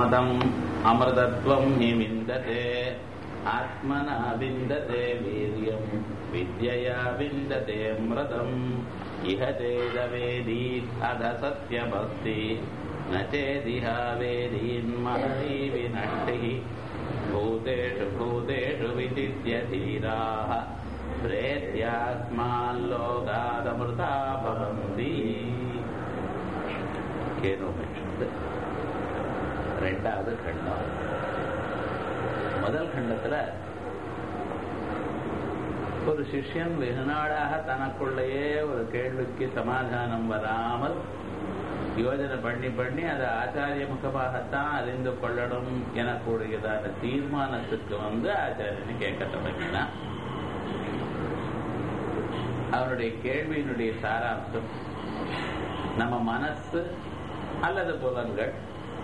மதம் அமிர்தத்வம் ஹி விந்ததே ஆத்மனா விந்ததே வீரியம் வித்யயா விந்ததே அமிர்தம் இஹ சேதவேதி அத சத்யமஸ்தி நச்சேதிஹா வேதீன் மஹதி வினஷ்டி பூதேஷு பூதேஷு விசித்ய தீராஹ பிரேத்யாஸ்மால்லோகாதமிருதா பவந்தி. கேனோபனிஷத்து ரெண்டாவது கண்டம். முதல் கண்டத்துல ஒரு சிஷ்யன் வெகு நாளாக தனக்குள்ளேயே ஒரு கேள்விக்கு சமாதானம் வராமல் யோஜனை பண்ணி அதை ஆச்சாரிய முகமாகத்தான் அறிந்து கொள்ளணும் எனக்கூடியதான தீர்மானத்துக்கு ஆச்சாரியனை கேட்க தொடங்கினான். அவனுடைய கேள்வியினுடைய சாராம்சம், நம்ம மனசு அல்லது புலன்கள்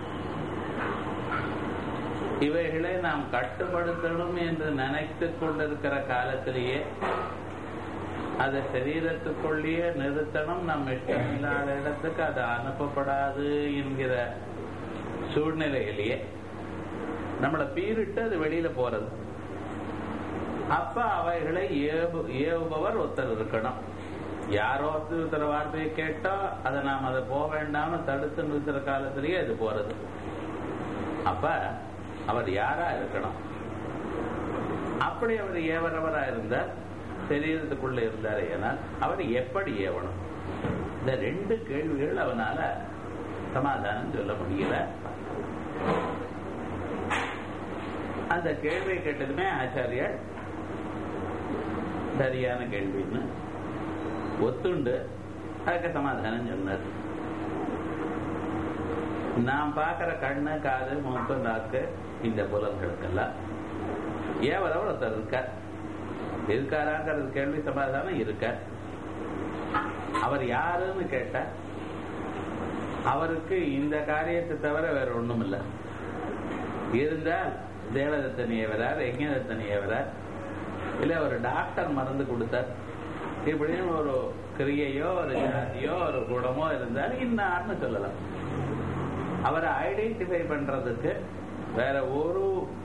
இவைகளை நாம் கட்டுப்படுத்தணும் என்று நினைத்துக் கொண்டிருக்கிற காலத்திலேயே அதை சரீரத்துக்குள்ளேயே நிறுத்தணும், நம்ம இஷ்டம் இல்லாத இடத்துக்கு அது அனுப்பப்படாது என்கிற சூழ்நிலையிலேயே நம்மளை பீரிட்டு அது வெளியில போறது. அப்ப அவைகளை ஏவுபவர் ஒருத்தர் இருக்கணும். யாரோ ஒருத்தர் வார்த்தையை கேட்டா அதை நாம் அதை போக வேண்டாம தடுத்து நிறுத்துற காலத்திலேயே அது போறது. அப்ப அவர் யாரா இருக்கணும்? அப்படி அவர் ஏவரவரா இருந்தார், சரீரத்துக்குள்ள இருந்தார். ஏனால் அவர் எப்படி ஏவணும்? இந்த ரெண்டு கேள்விகள் அவனால சமாதானம் சொல்ல முடியல. அந்த கேள்வியை கேட்டதுமே ஆச்சாரியர் சரியான கேள்வின்னு ஒத்துண்டு அதுக்கு சமாதானம் சொன்னார். நாம் பார்க்கிற கண்ணு, காது, மூக்கு, நாக்கு, இந்த புலன்களுக்கெல்லாம் ஏவரவர் ஒருத்தர் இருக்காராங்கிறது கேள்வி சமாதானம் இருக்கார். அவர் யாருன்னு கேட்ட அவருக்கு இந்த காரியத்தை தவிர வேற ஒண்ணும் இல்லை. இருந்தால் தேவதத்தன் ஏவரார், யஜ்ஞதத்தன் ஏவரார், இல்ல ஒரு டாக்டர் மருந்து கொடுத்தார், இப்படின்னு ஒரு கிரியையோ ஒரு ஜாதியோ ஒரு குணமோ இருந்தால் இன்னார்னு சொல்லலாம். அவரை ஐடென்டிஃபை பண்றதுக்கு வேற ஒரு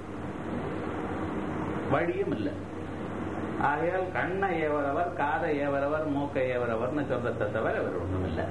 வழியும் இல்லை. ஆகையால் கண்ணை ஏவரவர், காதை ஏவரவர், மூக்கை ஏவரவர்னு சொல்றதை தவிர வேற ஒண்ணும் இல்லை.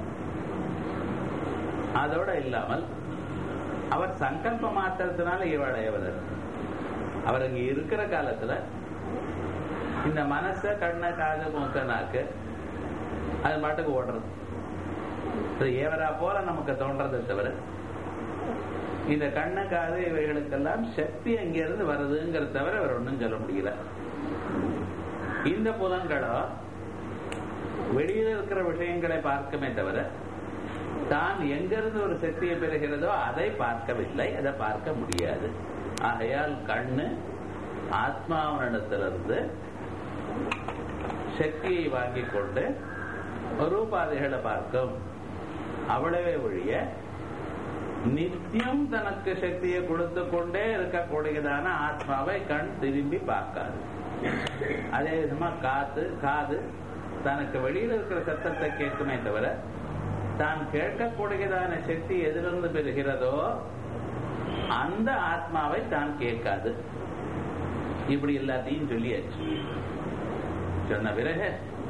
அதோட இல்லாமல் அவர் சங்கல்ப மாத்திரத்தினால இவளை ஏவரர். அவர் அங்க இருக்கிற காலத்துல இந்த மனச, கண்ணை, காது, மூக்க, நாக்கு அது பாட்டுக்கு ஓடுறது. ஏவரா போல நமக்கு தோன்றதை தவிர இந்த கண்ணு, காது இவைகளுக்கெல்லாம் சக்தி அங்கிருந்து வருதுங்கிறத தவிர வேற ஒன்றும் சொல்ல முடியல. இந்த புலன்களோ வெளியில இருக்கிற விஷயங்களை பார்க்கமே தவிர தான் எங்கிருந்து ஒரு சக்தியை பெறுகிறதோ அதை பார்க்கவில்லை, அதை பார்க்க முடியாது. ஆகையால் கண்ணு ஆத்மாவனிடத்திலிருந்து சக்தியை வாங்கிக் கொண்டு ரூபாதிகளை பார்க்கும். அவ்வளவே ஒழிய நித்தியம் தனக்கு சக்தியை கொடுத்து கொண்டே இருக்கக்கூடியதான ஆத்மாவை கண் திரும்பி பார்க்காது. அதே விதமா காது தனக்கு வெளியில இருக்கிற சத்தத்தை கேட்குமே தவிர தான் கேட்கக்கூடியதான சக்தி எதிலிருந்து பெறுகிறதோ அந்த ஆத்மாவை தான் கேட்காது. இப்படி எல்லாத்தையும் சொல்லியாச்சு. சொன்ன பிறகு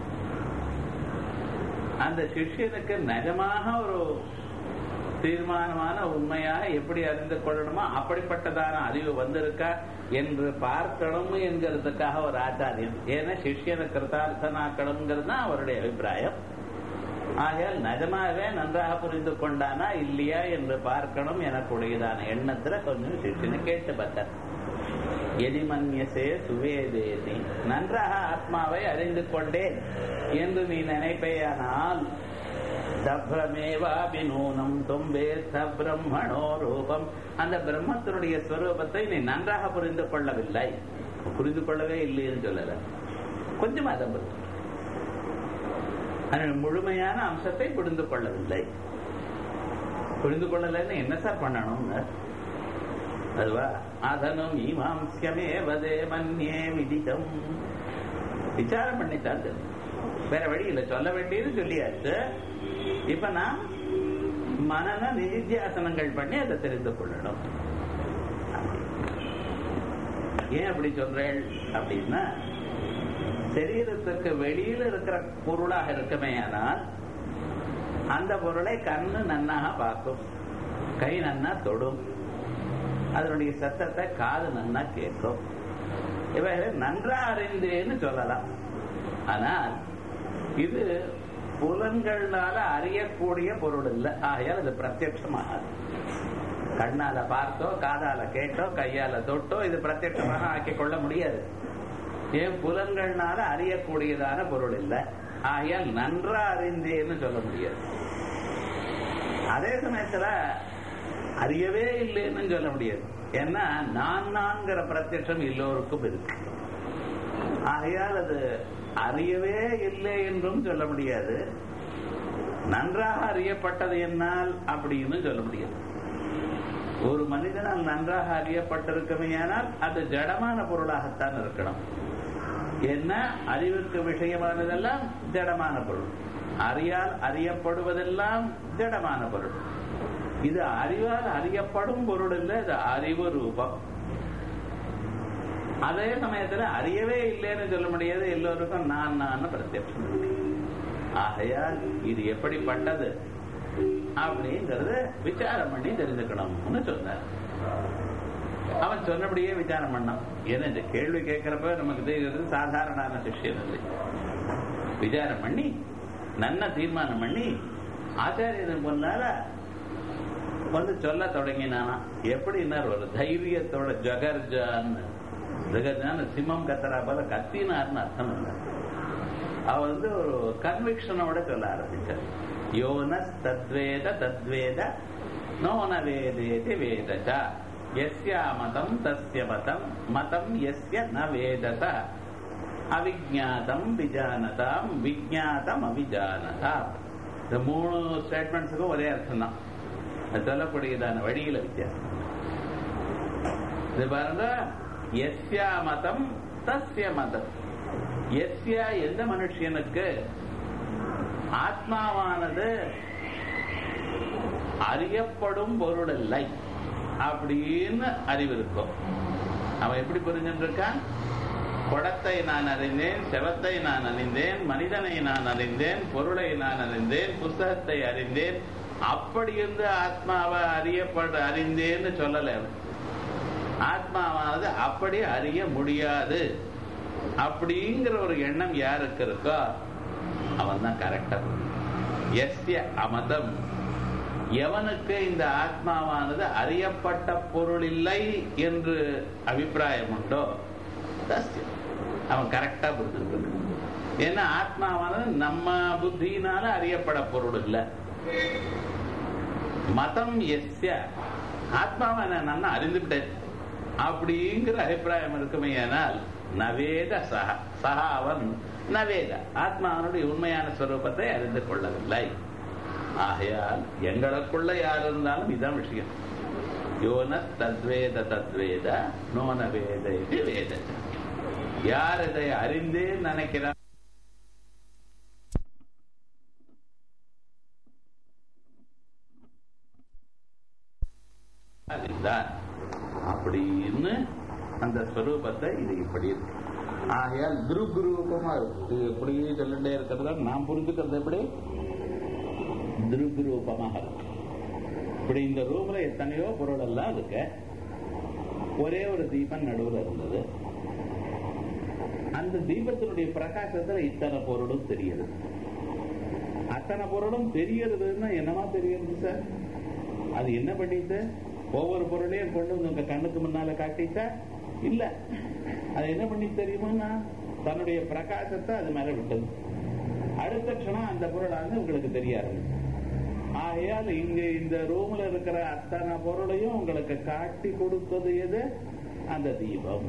அந்த சிஷ்யனுக்கு நிஜமாக ஒரு தீர்மானமான உண்மையாக எப்படி அறிந்து கொள்ளணுமோ அப்படிப்பட்டதான அறிவு வந்திருக்கா என்று பார்க்கணும் என்கிறதுக்காக ஒரு ஆச்சாரியன். ஏன்னா சிஷ்யனை கிருதார்த்தனாக்கணுங்கிறது தான் அவருடைய அபிப்பிராயம். ஆகையால் நிஜமாகவே நன்றாக புரிந்து கொண்டானா இல்லையா என்று பார்க்கணும் எனக்குடையதான எண்ணத்துல கொஞ்சம் சிஷ்யனை கேட்டு பார்த்தார். எதிமன்யசே சுவேதேதி, நன்றாக ஆத்மாவை அறிந்து கொண்டேன் என்று நீ நினைப்பேயானால் தப்ரமேவாபிநூனம் தும்பேத்த பிரம்மணோ ரூபம், அந்த பிரம்மத்தினுடைய ஸ்வரூபத்தை நீ நன்றாக புரிந்து கொள்ளவில்லை. புரிந்து கொள்ளவே இல்லைன்னு சொல்லல, கொஞ்சம் அதம் முழுமையான அம்சத்தை புரிந்து கொள்ளவில்லை. புரிந்து கொள்ளலைன்னு என்ன சார் பண்ணணும்? அதுவா அதனும் மீமாம்சியமே வதே மன்யே விதிதம், விசாரம் பண்ணித்தான் வேற வழி இல்லை. சொல்ல வேண்டியது சொல்லியாச்சு. இப்ப நான் மனன நிதித்தியாசனங்கள் பண்ணி அதை தெரிந்து கொள்ளணும். ஏன் அப்படி சொல்றேன் அப்படின்னா, சரீரத்துக்கு வெளியில இருக்கிற பொருளாக இருக்குமே, ஆனால் அந்த பொருளை கண்ணு நன்னாக பார்க்கும், கை நன்னா தொடும், அதனுடைய சத்தத்தை காது நன்னா கேட்கும். இவைகளை நன்றா அறிந்தேன்னு சொல்லலாம். ஆனால் இது புலன்களால அறியக்கூடிய பொருள் இல்லை. ஆகையால் அது பிரத்யட்சமாகாது. கண்ணால பார்த்தோ, காதால கேட்டோ, கையால தொட்டோ இது பிரத்யட்சமாக ஆக்கிக் கொள்ள முடியாது. ஏன்? புலன்கள்னால அறியக்கூடியதான பொருள் இல்லை. ஆகையால் நன்றா அறிந்தேன்னு சொல்ல முடியாது. அதே சமயத்துல அறியவே இல்லைன்னு சொல்ல முடியாது. ஏன்னா நான்கிற பிரத்யட்சம் எல்லோருக்கும் இருக்கு. ஆகையால் அது அறியவே இல்லை என்றும் சொல்ல முடியாது. நன்றாக அறியப்பட்டது என்னால் அப்படின்னு சொல்ல முடியாது. ஒரு மனிதனால் நன்றாக அறியப்பட்டிருக்குமையானால் அது ஜடமான பொருளாகத்தான் இருக்கணும். என்ன? அறிவுக்கு விஷயமானதெல்லாம் ஜடமான பொருள், அறியால் அறியப்படுவதெல்லாம் ஜடமான பொருள். இது அறிவால் அறியப்படும் பொருள் இல்லை, இது அறிவு ரூபம். அதே சமயத்துல அறியவே இல்லைன்னு சொல்ல முடியாது. எல்லோருக்கும் நான் பிரத்யட்சம். ஆகையால் இது எப்படிப்பட்டது அப்படிங்கறத விசாரம் பண்ணி தெரிஞ்சுக்கணும்னு சொன்னார். அவன் சொன்னபடியே விசாரம் பண்ணான். ஏன்னா இந்த கேள்வி கேட்கிறப்ப நமக்கு தெரிகிறது சாதாரண சிஷ்யம் இல்லை. விசாரம் பண்ணி நல்ல தீர்மானம் பண்ணி ஆச்சாரியன் முன்னால வந்து சொல்ல தொடங்கினானா. எப்படின்னா ஒரு தைரியத்தோட ஜகர்ஜான்னு, ஜகர்ஜான்னு சிம்மம் கத்தரா போல கத்தினார்னு அர்த்தம் இல்லை. அவர் வந்து ஒரு கன்விக்ஷனோட சொல்ல ஆரம்பிச்சார். யோனஸ் தத்வேத தத்வேத நோன வேதேதி வேதசா யஸ்யா மதம் தஸ்ய மதம் மதம் யஸ்ய ந வேதச அவிஜ்ஞாதம் விஜானதாம் விஜ்ஞாதம் அவிஜானதாம். இந்த 3 ஸ்டேட்மெண்ட்ஸுக்கும் ஒரே அர்த்தம் தான். அது சொல்லக்கூடியதான வழியில வித்தியாசம். இது பாருங்க, யஸ்யா மதம் தஸ்ய மதம். யஸ்யா எந்த மனுஷனுக்கு ஆத்மாவானது அறியப்படும் பொருள் இல்லை அப்படின்னு அறிவு இருக்கும். அவன் எப்படி புரிஞ்சுட்டு இருக்கான்? குடத்தை நான் அறிந்தேன், செவத்தை நான் அறிந்தேன், மனிதனை நான் அறிந்தேன், பொருளை நான் அறிந்தேன், புஸ்தகத்தை அறிந்தேன், அப்படி இருந்து ஆத்மாவை அறிந்தேன்னு சொல்லல. ஆத்மாவானது அப்படி அறிய முடியாது அப்படிங்கிற ஒரு எண்ணம் யாருக்கு இருக்கோ அவன் தான் கரெக்டா. எஸ்ய அமதம், எவனுக்கு இந்த ஆத்மாவானது அறியப்பட்ட பொருள் இல்லை என்று அபிப்பிராயம் உண்டோ அவன் கரெக்டா புரிஞ்சுட்டு. ஏன்னா ஆத்மாவானது நம்ம புத்தியினால அறியப்பட பொருள் இல்லை. மதம் எஸ்ய, ஆத்மாவை நான் அறிந்துவிட்டேன் அப்படிங்கிற அபிப்பிராயம் இருக்குமே. ஆனால் நவேத சஹா, சஹா அவன் நவேத, ஆத்மாவனுடைய உண்மையான ஸ்வரூபத்தை அறிந்து கொள்ளவில்லை. ஆகையால் எங்களுக்குள்ள யார் இருந்தாலும் இதான் விஷயம். யோன தத்வேத தத்வேத நோன வேத இது வேத. யார் இதை அறிந்தே நினைக்கிறார் அப்படின்னு அந்த ஸ்வரூபத்தை இது இப்படி இருக்கு. ஆகையால் திருக்குரூபமா இருக்கு. எப்படி சொல்லிட்டே இருக்கிறதா நாம் புரிஞ்சுக்கிறது எப்படி திருக்குரூபமாக இருக்கு. இப்படி இந்த ரூம்ல எத்தனையோ பொருள் எல்லாம் இருக்கு. ஒரே ஒரு தீபம் நடுவில் இருந்தது. அந்த தீபத்தினுடைய பிரகாசத்துல இத்தனை பொருளும் தெரியுது. அத்தனை பொருளும் தெரியறதுன்னா என்னமா தெரியுது சார்? அது என்ன பண்ணிட்டு ஒவ்வொரு பொருளையும் கொண்டு உங்க கண்ணுக்கு முன்னால காட்டிட்டா இல்ல. அது என்ன பண்ணி தெரியுமா? தன்னுடைய பிரகாசத்தை அது மேல விட்டது. அடுத்த க்ஷணம் அந்த பொருளானது உங்களுக்கு தெரிய ஆரம்பிச்சு. ஆகையால் இங்க இந்த ரூம்ல இருக்கிற அத்தனை பொருளையும் உங்களுக்கு காட்டி கொடுத்தது எது? அந்த தீபம்.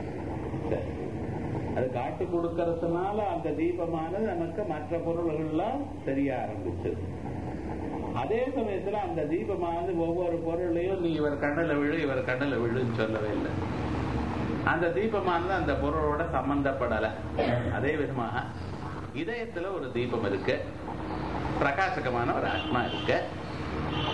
அது காட்டி கொடுக்கறதுனால அந்த தீபமானது நமக்கு மற்ற பொருள்கள்லாம் தெரிய ஆரம்பிச்சது. அதே சமயத்துல அந்த தீபமானது ஒவ்வொரு பொருளையும் நீ இவர் கண்ணில் விழு இவர் கண்ணில் விழுன்னு சொல்லவே இல்லை. அந்த தீபமானது அந்த பொருளோட சம்பந்தப்படல. அதே விதமாக இதயத்துல ஒரு தீபம் இருக்கு, பிரகாசகமான ஒரு ஆத்மா இருக்கு.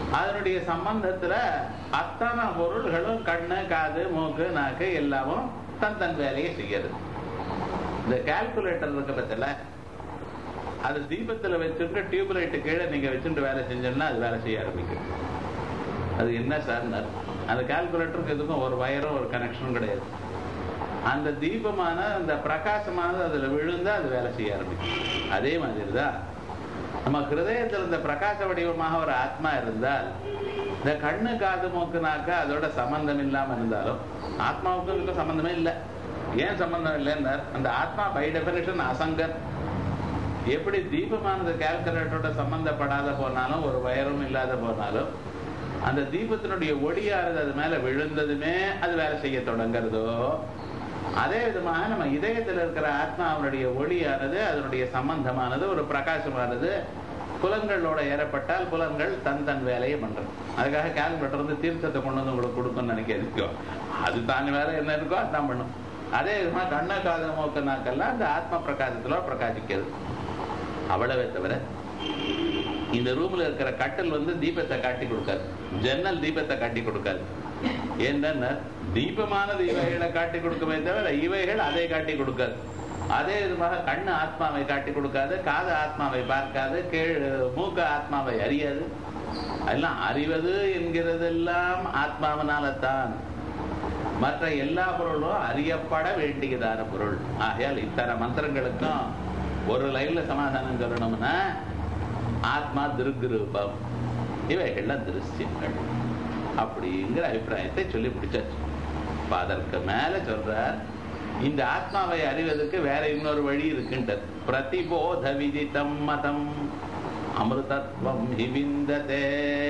அதனுடைய சம்பந்தத்துல அத்தனை பொருள்களும் கண்ணு, காது, மூக்கு, நாக்கு எல்லாமும் தன் தன் வேலையை செய்யறது. இந்த கால்குலேட்டர் இருக்க பத்தில அது தீபத்துல வச்சுட்டு டியூப் லைட்டு கீழே நீங்க வச்சுட்டு வேலை செஞ்சோம்னா அது வேலை செய்ய ஆரம்பிக்கும். அது என்ன சார்? அந்த கால்குலேட்டருக்கு எதுக்கும் ஒரு வயரும் ஒரு கனெக்ஷனும் கிடையாது. அந்த தீபமான அந்த பிரகாசமானது அதுல விழுந்தா அது வேலை செய்ய ஆரம்பிக்கும். அதே மாதிரிதான் நம்ம ஹிருதயத்தில் இந்த பிரகாச வடிவமாக ஒரு ஆத்மா இருந்தால் இந்த கண்ணு, காது, மூக்கு, நாக்கு அதோட சம்பந்தம் இல்லாம இருந்தாலும் ஆத்மாவுக்கு இதுக்கு சம்பந்தமே இல்லை. ஏன் சம்பந்தம் இல்லைன்னா அந்த ஆத்மா பை டெபினிஷன் அசங்கர். எப்படி தீபமானது கால்குலேட்டரோட சம்பந்தப்படாத போனாலும் ஒரு வயரும் இல்லாத போனாலும் அந்த தீபத்தினுடைய ஒளியானது அது மேல விழுந்ததுமே அது வேலை செய்ய தொடங்குறதோ, அதே விதமாக நம்ம இதயத்தில் இருக்கிற ஆத்மாவுடைய ஒளியானது அதனுடைய சம்பந்தமானது ஒரு பிரகாசமானது புலன்களோட ஏறப்பட்டால் புலன்கள் தன் தன் வேலையை பண்றது. அதுக்காக கால்குலேட்டர் வந்து தீர்த்தத்தை கொண்டு வந்து உங்களுக்கு கொடுக்கும்னு நினைக்கிறதுக்கோ, அது தான் வேலை என்ன இருக்கோ அதுதான் பண்ணும். அதே விதமாக கண்ண, காது, மூக்கு, நாக்கெல்லாம் அந்த ஆத்ம பிரகாசத்துல பிரகாசிக்கிறது. அவ்வளவே தவிர இந்த ரூம்ல இருக்கிற கட்டல் வந்து தீபத்தை காட்டி கொடுக்காது, ஜன்னல் தீபத்தை காட்டி கொடுக்காது. ஏன்னா தீபமானது இவைகளை காட்டி கொடுக்குமே தவிர இவைகள் அதை காட்டி கொடுக்காது. அதே விதமாக கண்ணு ஆத்மாவை காட்டி கொடுக்காது, காது ஆத்மாவை பார்க்காது, மூக்கு ஆத்மாவை அறியாது. அதெல்லாம் அறிவது என்கிறதெல்லாம் ஆத்மாவனால்தான். மற்ற எல்லா பொருளும் அறியப்பட வேண்டியதான பொருள். ஆகையால் இத்தனை மந்திரங்களுக்கும் ஒரு லைன்ல சமாதானம் சொல்லணும்னா ஆத்மா திருக்குரூபம், இவைகள்லாம் திருஷ்யங்கள் அப்படிங்கிற அபிப்பிராயத்தை சொல்லி பிடிச்சாச்சு. அதற்கு மேல சொல்றார், இந்த ஆத்மாவை அறிவதற்கு வேற இன்னொரு வழி இருக்குன்றது. பிரதிபோத விதிதம் மதம் அமிர்தத்வம் ஹிவிந்ததே.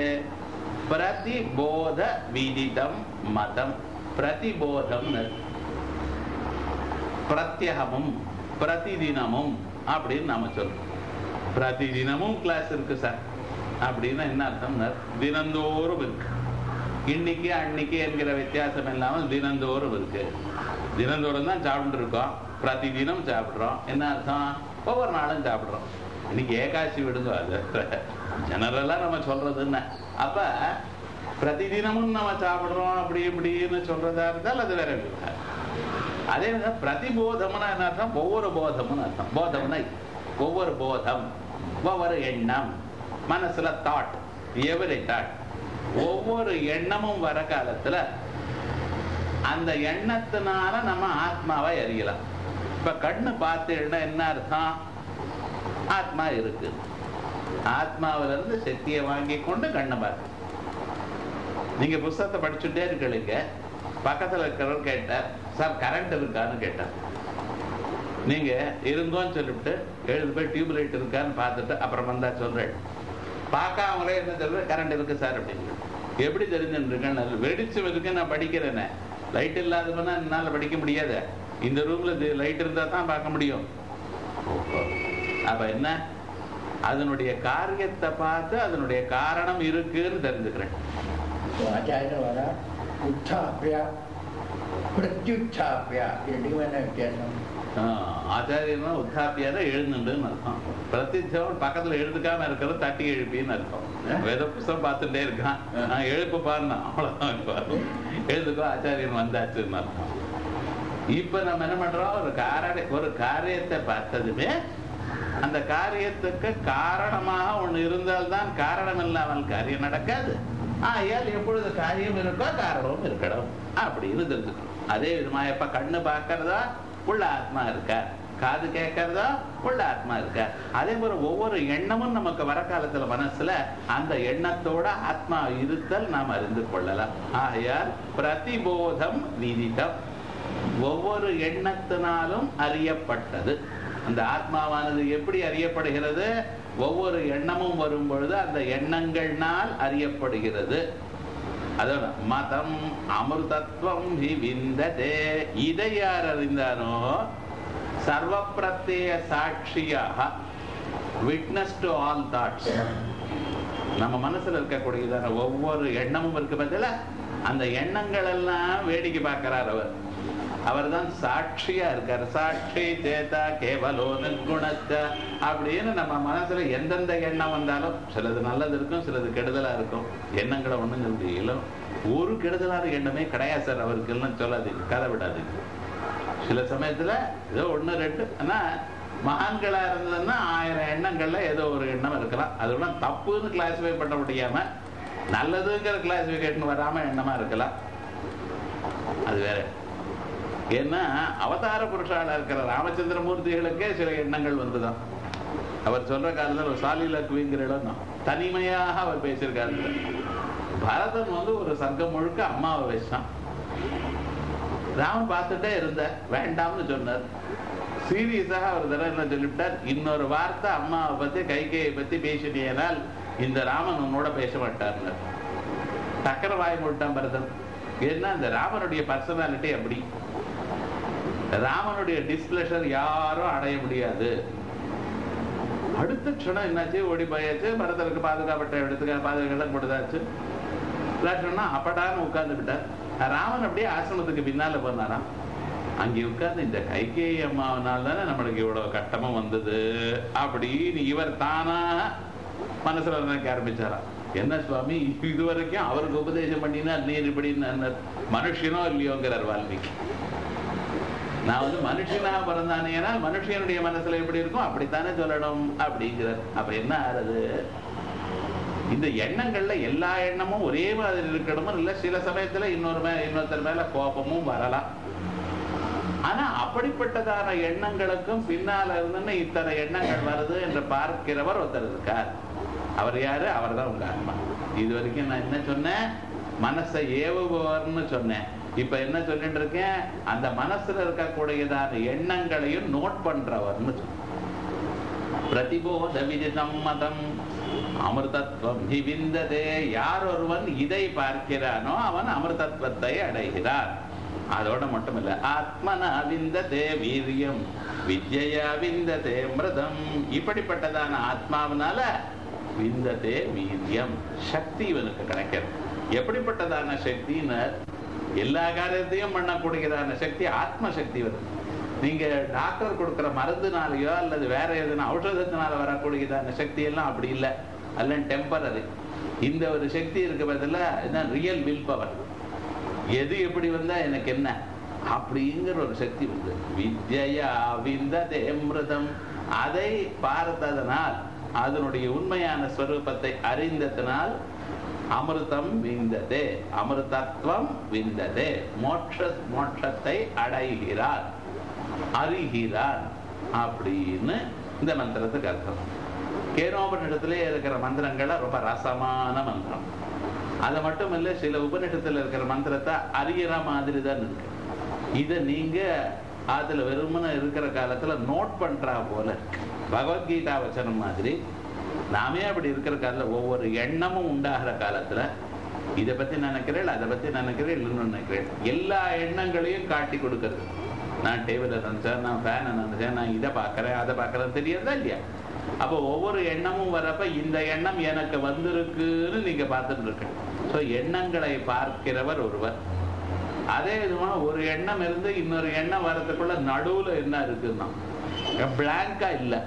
பிரதிபோத விதிதம் மதம். பிரதிபோதம் பிரத்யகமும் பிரதிதினமும் அப்படின்னு நாம சொல்றோம். பிரதிதினமும் கிளாஸ் இருக்கு சார் அப்படின்னா என்ன அர்த்தம்? தினந்தோறும் இருக்கு. இன்னைக்கு அன்னைக்கு என்கிற வித்தியாசம் இல்லாமல் தினந்தோறும் இருக்கு. தினந்தோறும் தான் சாப்பிட்டு இருக்கோம், பிரதிதினம் சாப்பிடுறோம். என்ன அர்த்தம்? ஒவ்வொரு நாளும் சாப்பிடுறோம். இன்னைக்கு ஏகாசி விடுங்க, அது ஜெனரலா நம்ம சொல்றதுன்னு. அப்ப பிரதிதினமும் நம்ம சாப்பிடுறோம் அப்படி இப்படின்னு சொல்றதா இருந்தால் அது வேற விவகாரம். அதே மாதிரி பிரதிபோதம்னா என்ன அர்த்தம்? ஒவ்வொரு போதம்னு அர்த்தம். போதம்னா ஒவ்வொரு போதம், ஒவ்வொரு எண்ணம், மனசுல தாட், எவரி தாட், ஒவ்வொரு எண்ணமும் வர காலத்துல அந்த எண்ணத்தினால நம்ம ஆத்மாவை அறியலாம். இப்ப கண்ணு பார்த்தீங்கன்னா என்ன அர்த்தம்? ஆத்மா இருக்கு. ஆத்மாவில இருந்து சக்தியை வாங்கி கொண்டு கண்ணை பார்த்து நீங்க புஸ்தகத்தை படிச்சுட்டே இருக்கீங்க. பக்கத்துல இருக்கிறவர் கேட்டார், சார் கரண்ட் இருக்கான்னு கேட்டார். நீங்க இருந்தோன்னு சொல்லிவிட்டு எழுது போய் டியூப் லைட் இருக்கான்னு பார்த்துட்டு அப்புறம் வந்தா சொல்றேன். பார்க்காமலே என்ன சொல்ற, கரண்ட் இருக்கு சார் அப்படின்னு. எப்படி தெரிஞ்சுருக்கேன்? வெடிச்சு இருக்கு, நான் படிக்கிறேனே. லைட் இல்லாதவனா என்னால படிக்க முடியாது. இந்த ரூம்ல லைட் இருந்தா தான் பார்க்க முடியும். அப்ப என்ன, அதனுடைய காரியத்தை பார்த்து அதனுடைய காரணம் இருக்குன்னு தெரிஞ்சுக்கிறேன். ஆச்சாரியனா உத்தாப்பியான எழுந்துன்னு அர்த்தம். பிரத்யட்சம் பக்கத்துல எழுதுக்காம இருக்கிறது தட்டி எழுப்பின்னு அர்த்தம். வேத புஸ்தகம் பார்த்துட்டே இருக்கான், நான் எழுப்பு பாருனா அவ்வளவுதான். எழுதுக்கோ ஆச்சாரியன் வந்தாச்சுன்னு அர்த்தம். இப்ப நம்ம என்ன பண்றோம்? ஒரு காரியத்தை பார்த்ததுமே அந்த காரியத்துக்கு காரணமாக ஒண்ணு இருந்தால்தான், காரணம் இல்லாமல் காரியம் நடக்காது. ஆகையால் எப்பொழுது காரியம் இருக்கோ காரணமும் இருக்கணும் அப்படின்னு தெரிஞ்சுக்கணும். அதே விதமா எப்ப கண்ணு பார்க்கறதா உள்ள ஆத்மா இருக்கார், காது கேட்கறதா உள்ள ஆத்மா இருக்கார். அதே போல ஒவ்வொரு எண்ணமும் நமக்கு வர காலத்துல மனசுல அந்த எண்ணத்தோட ஆத்மா இருத்தல் நாம் அறிந்து கொள்ளலாம். ஆகையால் பிரதிபோதம் விதிதம், ஒவ்வொரு எண்ணத்தினாலும் அறியப்பட்டது. அந்த ஆத்மாவானது எப்படி அறியப்படுகிறது? ஒவ்வொரு எண்ணமும் வரும் பொழுது அந்த எண்ணங்கள்னால் அறியப்படுகிறது. அதோட மதம் அமிர்தத்வம் விந்ததே. இதை யார் அறிந்தானோ சர்வ பிரத்யய சாட்சியாக, விட்னஸ் டு ஆல் தாட்ஸ். நம்ம மனசுல இருக்கக்கூடியதான ஒவ்வொரு எண்ணமும் இருக்கு பார்த்தல, அந்த எண்ணங்கள் எல்லாம் வேடிக்கை பார்க்கிறார் அவர். அவர் தான் சாட்சியா இருக்கார். சாட்சி சேதா கேவலோ நிர்குணச்ச அப்படின்னு நம்ம மனசுல எந்தெந்த எண்ணம் வந்தாலும் சிலது நல்லது இருக்கும், சிலது கெடுதலா இருக்கும். எண்ணங்களை ஒண்ணும் சொல்ல முடியல. ஒரு கெடுதலான எண்ணமே கிடையாது சார் அவருக்கு எல்லாம் சொல்லாதீங்க, கதை விடாதீங்க. சில சமயத்துல ஏதோ 1 2, ஆனா மகான்களா இருந்ததுன்னா 1000 எண்ணங்கள்ல ஏதோ ஒரு எண்ணம் இருக்கலாம். அதெல்லாம் தப்புன்னு கிளாசிஃபை பண்ண முடியாம நல்லதுங்கிற கிளாசிபிகேஷன் வராம எண்ணமா இருக்கலாம், அது வேற. ஏன்னா அவதார புருஷால இருக்கிற ராமச்சந்திரமூர்த்திகளுக்கே சில எண்ணங்கள் வந்துதான். அவர் சொல்ற காலத்தில் ஒரு சாலிலக்குவிங்கிற இடம் தனிமையாக அவர் பேசியிருக்காரு. பரதன் ஒரு சர்க்கம் முழுக்க அம்மாவை வச்சான். ராமன் பார்த்துட்டே இருந்த வேண்டாம்னு சொன்னார். சீரியஸாக ஒரு தடவை என்ன சொல்லிவிட்டார், இன்னொரு வார்த்தை அம்மாவை பத்தி கைகையை பத்தி பேசினேனால் இந்த ராமன் உன்னோட பேச மாட்டார்னு டக்கர வாய் மூட்டான் பரதன். ஏன்னா இந்த ராமனுடைய பர்சனாலிட்டி அப்படி. ராமனுடைய டிஸ்பிளஷர் யாரும் அடைய முடியாது. அடுத்த க்ஷணம் என்னாச்சு, ஓடி போயாச்சு. பரதனுக்கு பாதுகாப்பட்ட இடத்துக்கு பாதுகாப்பு கொடுத்தாச்சு. லட்சணம்னா அப்படான்னு உட்கார்ந்து விட்டார். ராமன் அப்படியே ஆசிரமத்துக்கு பின்னால போனாராம். அங்கே உட்கார்ந்து இந்த கைகேயி அம்மாவனால தானே நம்மளுக்கு இவ்வளவு கட்டமும் வந்தது அப்படின்னு இவர் தானா மனசுல நினைக்க ஆரம்பிச்சாராம். என்ன சுவாமி இது வரைக்கும் அவருக்கு உபதேசம் பண்ணினா நீர் இப்படின்னு மனுஷனோ இல்லையோங்கிறார் வால்மீகி. நான் மனுஷனா பிறந்தானேனா மனுஷனுடைய மனசுல எப்படி இருக்கும் அப்படித்தானே சொல்லணும் அப்படிங்கிறார். அப்ப என்ன ஆறுது, இந்த எண்ணங்கள்ல எல்லா எண்ணமும் ஒரே மாதிரி இருக்கணும் இல்ல. சில சமயத்துல இன்னொருத்தர் மேல கோபமும் வரலாம். ஆனா அப்படிப்பட்டதான எண்ணங்களுக்கும் பின்னால இருந்து இத்தனை எண்ணங்கள் வருது என்று பார்க்கிறவர் ஒருத்தர் இருக்கார். அவர் யாரு? அவர் தான் உங்க ஆத்மா. இது வரைக்கும் நான் என்ன சொன்னேன், மனசை ஏவுபவர்னு சொன்னேன். இப்ப என்ன சொல்லிட்டு இருக்கேன், அந்த மனசுல இருக்கக்கூடியதான எண்ணங்களையும் நோட் பண்றவர்னு சொன்னேன். பிரதிபோத விதிசம்மதம் அமிர்தத்வம் ஹி விந்ததே. யார் ஒருவன் இதை பார்க்கிறானோ அவன் அமிர்தத்வத்தை அடைகிறார். அதோட மட்டும் இல்ல, ஆத்மனா விந்ததே வீரியம் வித்யா விந்ததே மிருதம். இப்படிப்பட்டதான ஆத்மாவினால விந்ததே வீரியம், சக்தி இவனுக்கு கிடைக்கிறது. எப்படிப்பட்டதான சக்தின்னு, எல்லா காரியத்தையும் பண்ணக்கூடியதான சக்தி ஆத்ம சக்தி வருது. நீங்க டாக்டர் கொடுக்குற மருந்துனாலேயோ அல்லது வேற எதுனா ஔஷதத்தினால வரக்கூடியதான சக்தி எல்லாம் அப்படி இல்லை, அல்ல டெம்பரரி. இந்த ஒரு சக்தி இருக்க பதில் ரியல் வில் பவர். எது எப்படி வந்தா எனக்கு என்ன அப்படிங்கிற ஒரு சக்தி வந்து வித்யா விந்ததே மிருதம். அதை பார்த்ததனால், அதனுடைய உண்மையான ஸ்வரூபத்தை அறிந்ததனால் அமிர்தம் விந்ததே, அமிர்தத்வம் விந்ததே, மோட்சத்தை அடைகிறார், அறிகிறார் அப்படின்னு இந்த மந்திரத்துக்கு அர்த்தம். கேனோபனிஷத்திலே இருக்கிற மந்திரங்களை ரொம்ப ரசமான மந்திரம். அது மட்டும் இல்ல, சில உபநிஷத்துல இருக்கிற மந்திரத்தை அறிகிற மாதிரி தான் இருக்கு. இதை நீங்க அதுல வெறுமன இருக்கிற காலத்துல நோட் பண்றா போல பகவத்கீதா வச்சனம் மாதிரி நாமே அப்படி இருக்கிற காலத்துல ஒவ்வொரு எண்ணமும் உண்டாகிற காலத்துல இதை பத்தி நினைக்கிறேன், அதை பத்தி நினைக்கிறேன், இல்லைன்னு நினைக்கிறேன், எல்லா எண்ணங்களையும் காட்டி கொடுக்கறது. நான் டேபிள நினைச்சேன், நான் ஃபேனை நினைச்சேன், நான் இதை பார்க்கறேன், அதை பார்க்கறேன், தெரியாதா இல்லையா? அப்போ ஒவ்வொரு எண்ணமும் வரப்ப இந்த எண்ணம் எனக்கு வந்திருக்குன்னு நீங்க பார்த்துட்டு இருக்க. ஸோ எண்ணங்களை பார்க்கிறவர் ஒருவர். அதே விதமா ஒரு எண்ணம் இருந்து இன்னொரு எண்ணம் வர்றதுக்குள்ள நடுவுல என்ன இருக்குன்னா பிளாங்கா இல்லை.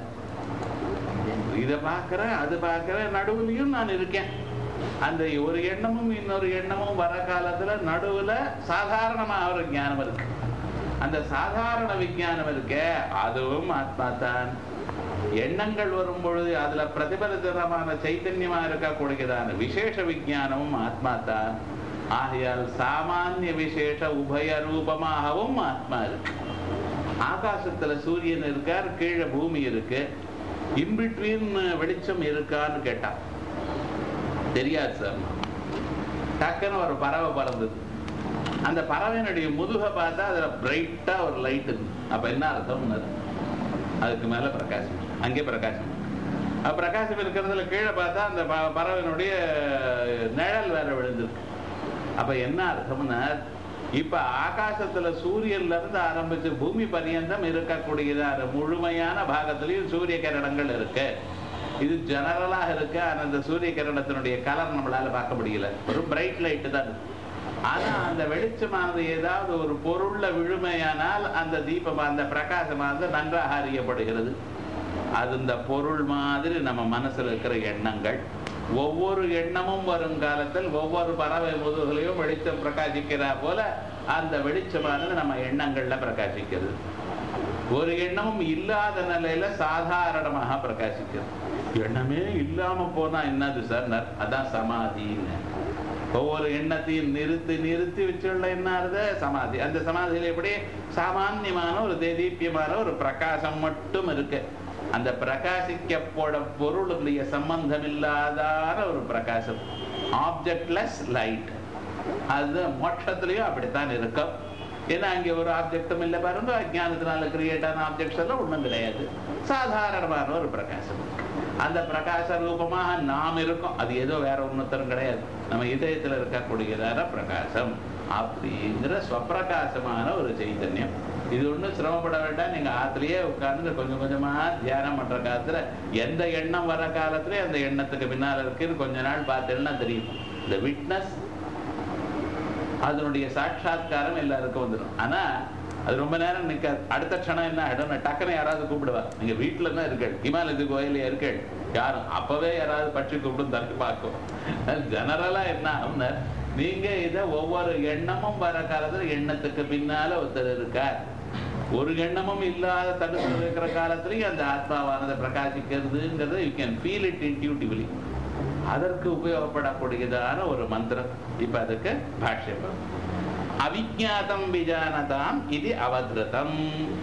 இதை பார்க்கிறேன், அது பார்க்கிறேன், நடுவுலையும் நான் இருக்கேன். அந்த ஒரு எண்ணமும் இன்னொரு எண்ணமும் வர காலத்துல நடுவுல சாதாரணமா ஒரு ஞானம் இருக்கு. அந்த சாதாரண விஞ்ஞானம் இருக்க அதுவும் ஆத்மா தான். எண்ணங்கள் வரும் பொழுது அதுல பிரதிபலிதமான சைத்தன்யமா இருக்கக்கூடியதான விசேஷ விஞ்ஞானமும் ஆத்மா தான். ஆகையால் சாமானிய விசேஷ உபய ரூபமாகவும் ஆத்மா இருக்கு. ஆகாசத்துல சூரியன் இருக்கார், கீழே பூமி இருக்கு, இன்பிட்வீன் வெளிச்சம் இருக்கான்னு கேட்டா தெரியாது சார். டக்குன்னு ஒரு பறவை பறந்தது. அந்த பறவையினுடைய முதுக பார்த்தா அதுல பிரைட்டா ஒரு லைட் இருக்கு. அப்ப என்ன அர்த்தம், அதுக்கு மேல பிரகாசம், அங்கே பிரகாசம். பிரகாசம் இருக்கிறதுல கீழே பார்த்தா அந்த பறவையினுடைய நிழல் வேற விழுந்திருக்கு. அப்ப என்ன அர்த்தம்னா, இப்ப ஆகாசத்துல சூரியன்ல இருந்து ஆரம்பிச்சு பூமி பரியந்தம் இருக்கக்கூடியதான முழுமையான பாகத்திலையும் சூரிய கிரணங்கள் இருக்கு. இது ஜெனரலாக இருக்கு. ஆனா அந்த சூரிய கிரணத்தினுடைய கலர் நம்மளால பார்க்க முடியல, ஒரு பிரைட் லைட் தான் இருக்கு. ஆனா அந்த வெளிச்சமானது ஏதாவது ஒரு பொருள்ல விழுமையானால் அந்த தீபம் அந்த பிரகாசமானது நன்றாக அறியப்படுகிறது. அது இந்த பொருள் மாதிரி நம்ம மனசுல இருக்கிற எண்ணங்கள். ஒவ்வொரு எண்ணமும் வருங்காலத்தில் ஒவ்வொரு பறவை முதுகலையும் வெளிச்சம் பிரகாசிக்கிறா போல அந்த வெளிச்சமானது நம்ம எண்ணங்கள்ல பிரகாசிக்கிறது. ஒரு எண்ணமும் இல்லாத நிலையில சாதாரணமாக பிரகாசிக்கிறது. எண்ணமே இல்லாம போனா என்னது சார்? அதான் சமாதின்னு. ஒவ்வொரு எண்ணத்தையும் நிறுத்தி நிறுத்தி வச்சுள்ள என்ன சமாதி. அந்த சமாதியில எப்படி சாமான்யமான ஒரு தேதீப்பியமான ஒரு பிரகாசம் மட்டும் இருக்கு. அந்த பிரகாசிக்கப்போட பொருளுடைய சம்பந்தம் இல்லாதான ஒரு பிரகாசம், ஆப்ஜெக்ட்லெஸ் லைட். அது மோட்சத்திலையும் அப்படித்தான் இருக்கும். ஏன்னா அங்கே ஒரு ஆப்ஜெக்டும் இல்லை பாருங்க. அஜ்ஞானத்தினால கிரியேட்டான ஆப்ஜெக்ட்ஸ் எல்லாம் ஒன்றும் கிடையாது. சாதாரணமான ஒரு பிரகாசம். அந்த பிரகாச ரூபமாக நாம் இருக்கோம். அது ஏதோ வேற ஒன்றுத்தரும் கிடையாது. நம்ம இதயத்தில் இருக்கக்கூடியதான பிரகாசம் அப்படிங்கிற ஸ்வப்பிரகாசமான ஒரு சைத்தன்யம். இது ஒன்றும் சிரமப்பட வேண்டாம். நீங்க ஆத்திலேயே உட்கார்ந்து கொஞ்சம் கொஞ்சமா தியானம் பண்ற காலத்துல எந்த எண்ணம் வர காலத்துல அந்த எண்ணத்துக்கு பின்னால் இருக்குன்னு கொஞ்ச நாள் பார்த்தேன்னா தெரியும். இந்த விட்னஸ், அதனுடைய சாட்சா்காரம் எல்லாருக்கும் வந்துடும். ஆனா அது ரொம்ப நேரம் நிற்காது. அடுத்த க்ஷணம் என்ன ஆயிடும், டக்குன்னு யாராவது கூப்பிடுவா. நீங்க வீட்டுல தான் இருக்கள், ஹிமாலயத்து கோயிலே இருக்கள், யாரும் அப்பவே யாராவது பற்றி கூப்பிடும் தனக்கு பார்க்கும். ஜெனரலா என்ன ஆகும்னா, நீங்க இதை ஒவ்வொரு எண்ணமும் வர காலத்துல எண்ணத்துக்கு பின்னால ஒருத்தர் இருக்கார். ஒரு எண்ணமும் இல்லாத தடுத்து இருக்கிற காலத்திலையும் அந்த ஆத்மாவானதை பிரகாசிக்கிறதுங்கிறது you can feel it intuitively. அதற்கு உபயோகப்படக்கூடியதான ஒரு மந்திரம். இப்ப அதுக்கு பாஷ்யம். அவிஜ்ஞாதம் விஜானதாம் இது அவத்ருதம்.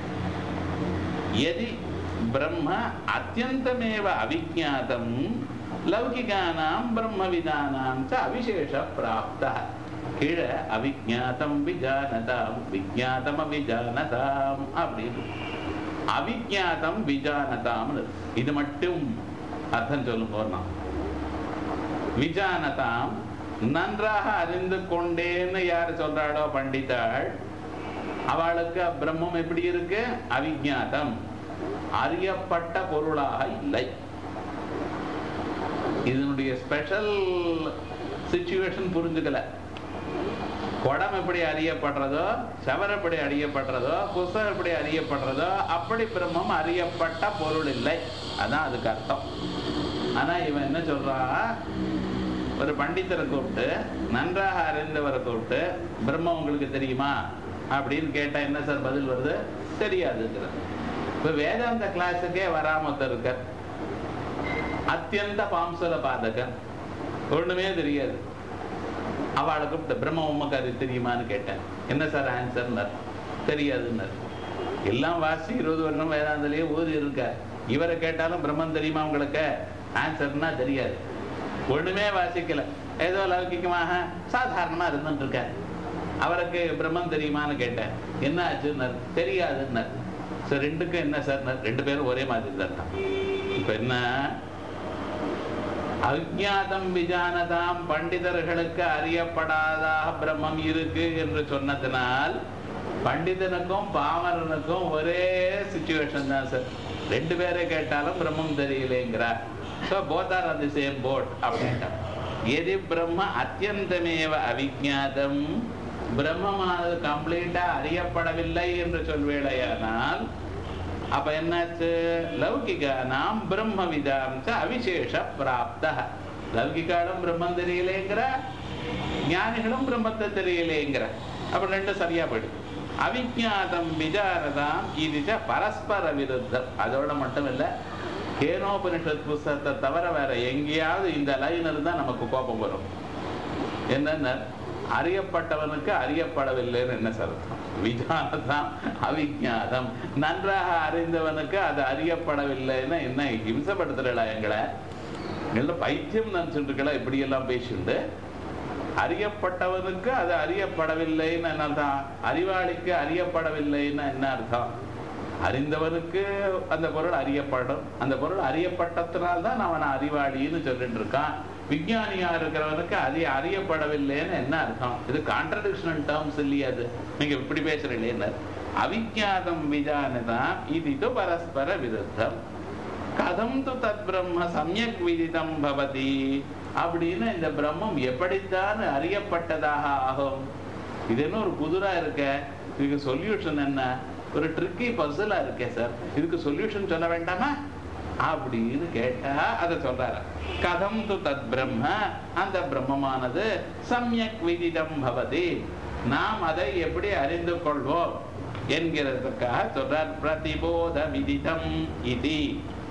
யதி பிரம்ம அத்யந்தமேவ அவிஜ்ஞாதம் லௌகிகானாம் பிரம்மவிதானாம் ச அவிசேஷ பிராப்தः. கீழே அவிஜ்ஞாதம் விஜானதாம் விஜ்ஞாதம் அவிஜானதாம் அப்படின்னு அவிஜ்ஞாதம் விஜானதாம். இது மட்டும் அர்த்தம் சொல்லும் போது விஜானதாம் நன்றாக அறிந்து கொண்டேன்னு யார் சொல்றாளோ பண்டிதாள், அவளுக்கு பிரம்மம் எப்படி இருக்கு? அவிஜ்ஞாதம், அறியப்பட்ட பொருளாக இல்லை. இதனுடைய ஸ்பெஷல் சிச்சுவேஷன் புரிஞ்சுக்கல. குடம் எப்படி அறியப்படுறதோ, சவர் எப்படி அறியப்படுறதோ, புஸ்தகம் எப்படி அறியப்படுறதோ அப்படி பிரம்மம் அறியப்பட்ட பொருள் இல்லை. அதான் அதுக்கு அர்த்தம். ஆனா இவன் என்ன சொல்றா, ஒரு பண்டிதரை கூப்பிட்டு நன்றாக அறிந்தவரை கூப்பிட்டு பிரம்மம் உங்களுக்கு தெரியுமா அப்படின்னு கேட்டா என்ன சார் பதில் வருது? தெரியாதுங்கிற. இப்ப வேதாந்த கிளாஸுக்கே வராமத்த இருக்க அத்தியந்த பாம்சல பாதகன், ஒண்ணுமே தெரியாது. அவளை கூப்பிட்டு பிரம்மம் உமக்கு அது தெரியுமான்னு கேட்டேன். என்ன சார் ஆன்சர்? தெரியாதுன்னு. எல்லாம் வாசி 20 வருஷம் வேதாந்திலேயே ஊதி இருக்க. இவரை கேட்டாலும் பிரம்மம் தெரியுமா உங்களுக்கு? ஆன்சர்னா தெரியாது. ஒண்ணுமே வாசிக்கல, ஏதோ லௌகிகமாக சாதாரணமா இருந்துட்டு இருக்க. அவருக்கு பிரம்மம் தெரியுமான்னு கேட்டேன். என்ன ஆச்சுன்னு? தெரியாதுன்னு. சார் ரெண்டுக்கும் என்ன சார்? 2 பேரும் ஒரே மாதிரி தான். இப்ப என்ன, அஜ்ஞாதம் விஜானதாம், பண்டிதர்களுக்கு அறியப்படாதாக பிரம்மம் இருக்கு என்று சொன்னதினால் பண்டிதனுக்கும் பாமரனுக்கும் ஒரே சிச்சுவேஷன் தான் சார். 2 பேரை கேட்டாலும் பிரம்மம் தெரியலேங்கிறார். So both are on the same boat. அப்படின்ட்டா எதி பிரம்ம அத்தியந்தமேவ அவிஜ்ஞாதம், பிரம்மமானது கம்ப்ளீட்டா அறியப்படவில்லை என்று சொல்வேளையானால் அப்ப என்னாச்சு? லௌகிகானாம் பிரம்மவிதாம் ச அவிசேஷ பிராப்தः. லௌகிகாலும் பிரம்மம் தெரியலேங்கிற, ஞானிகளும் பிரம்மத்தை தெரியலேங்கிற. அப்ப 2 சரியா போயிடுது. அவிஜ்ஞாதம் விஜானதாம் இது பரஸ்பர விருத்தம். அதோட மட்டும் இல்லை, கேனோபனிஷத் புஸ்தகத்தை தவிர வேற எங்கேயாவது இந்த லைன் இருந்தா நமக்கு கோபம் வரும். என்னன்னா, அறியப்பட்டவனுக்கு அறியப்படவில்லைன்னு என்ன அர்த்தம்? விஜானதாம் அவிஜ்ஞாதம், நன்றாக அறிந்தவனுக்கு அது அறியப்படவில்லைன்னு என்ன ஹிம்சப்படுத்துறா எங்களை? எல்லாம் பைத்தியம் நினைச்சுட்டு இருக்கா? இப்படி எல்லாம் பேசிட்டு அறியப்பட்டவனுக்கு அது அறியப்படவில்லைன்னு என்ன அர்த்தம்? அறிவாளிக்கு அறியப்படவில்லைன்னு என்ன அர்த்தம்? அறிந்தவனுக்கு அந்த பொருள் அறியப்படும். அந்த பொருள் அறியப்பட்டதுனால்தான் அவன் அறிவாளின்னு சொல்லிட்டு இருக்கான். விஞ்ஞானியா இருக்கிறவனுக்கு அது அறியப்படவில்லைன்னு என்ன அர்த்தம்? இது கான்ட்ரடிக்ஷனல் டேர்ம்ஸ் இல்லையா? அது நீங்க இப்படி பேசுறீங்களே. அவிஜ்ஞாதம் விஜானதாம் இது பரஸ்பர விருத்தம். கதம் து தத் பிரம்ம சம்யக் விதிதம் பவதி அப்படின்னு இந்த பிரம்மம் எப்படித்தான் அறியப்பட்டதாக ஆகும்? இது என்ன ஒரு புதுரா இருக்க, இதுக்கு சொல்யூஷன் என்ன? ஒரு ட்ரிக்கி பசிலா இருக்கே சார், இதுக்கு சொல்யூஷன் சொல்ல வேண்டாமா அப்படின்னு கேட்டா அதை சொல்றாரு. கதம் து தத் பிரம்ம, அந்த பிரம்மமானது சம்யக் விதிதம் பவதி, நாம் அதை எப்படி அறிந்து கொள்வோம் என்கிறதுக்காக சொல்றார். பிரதிபோத விதிதம் இதி.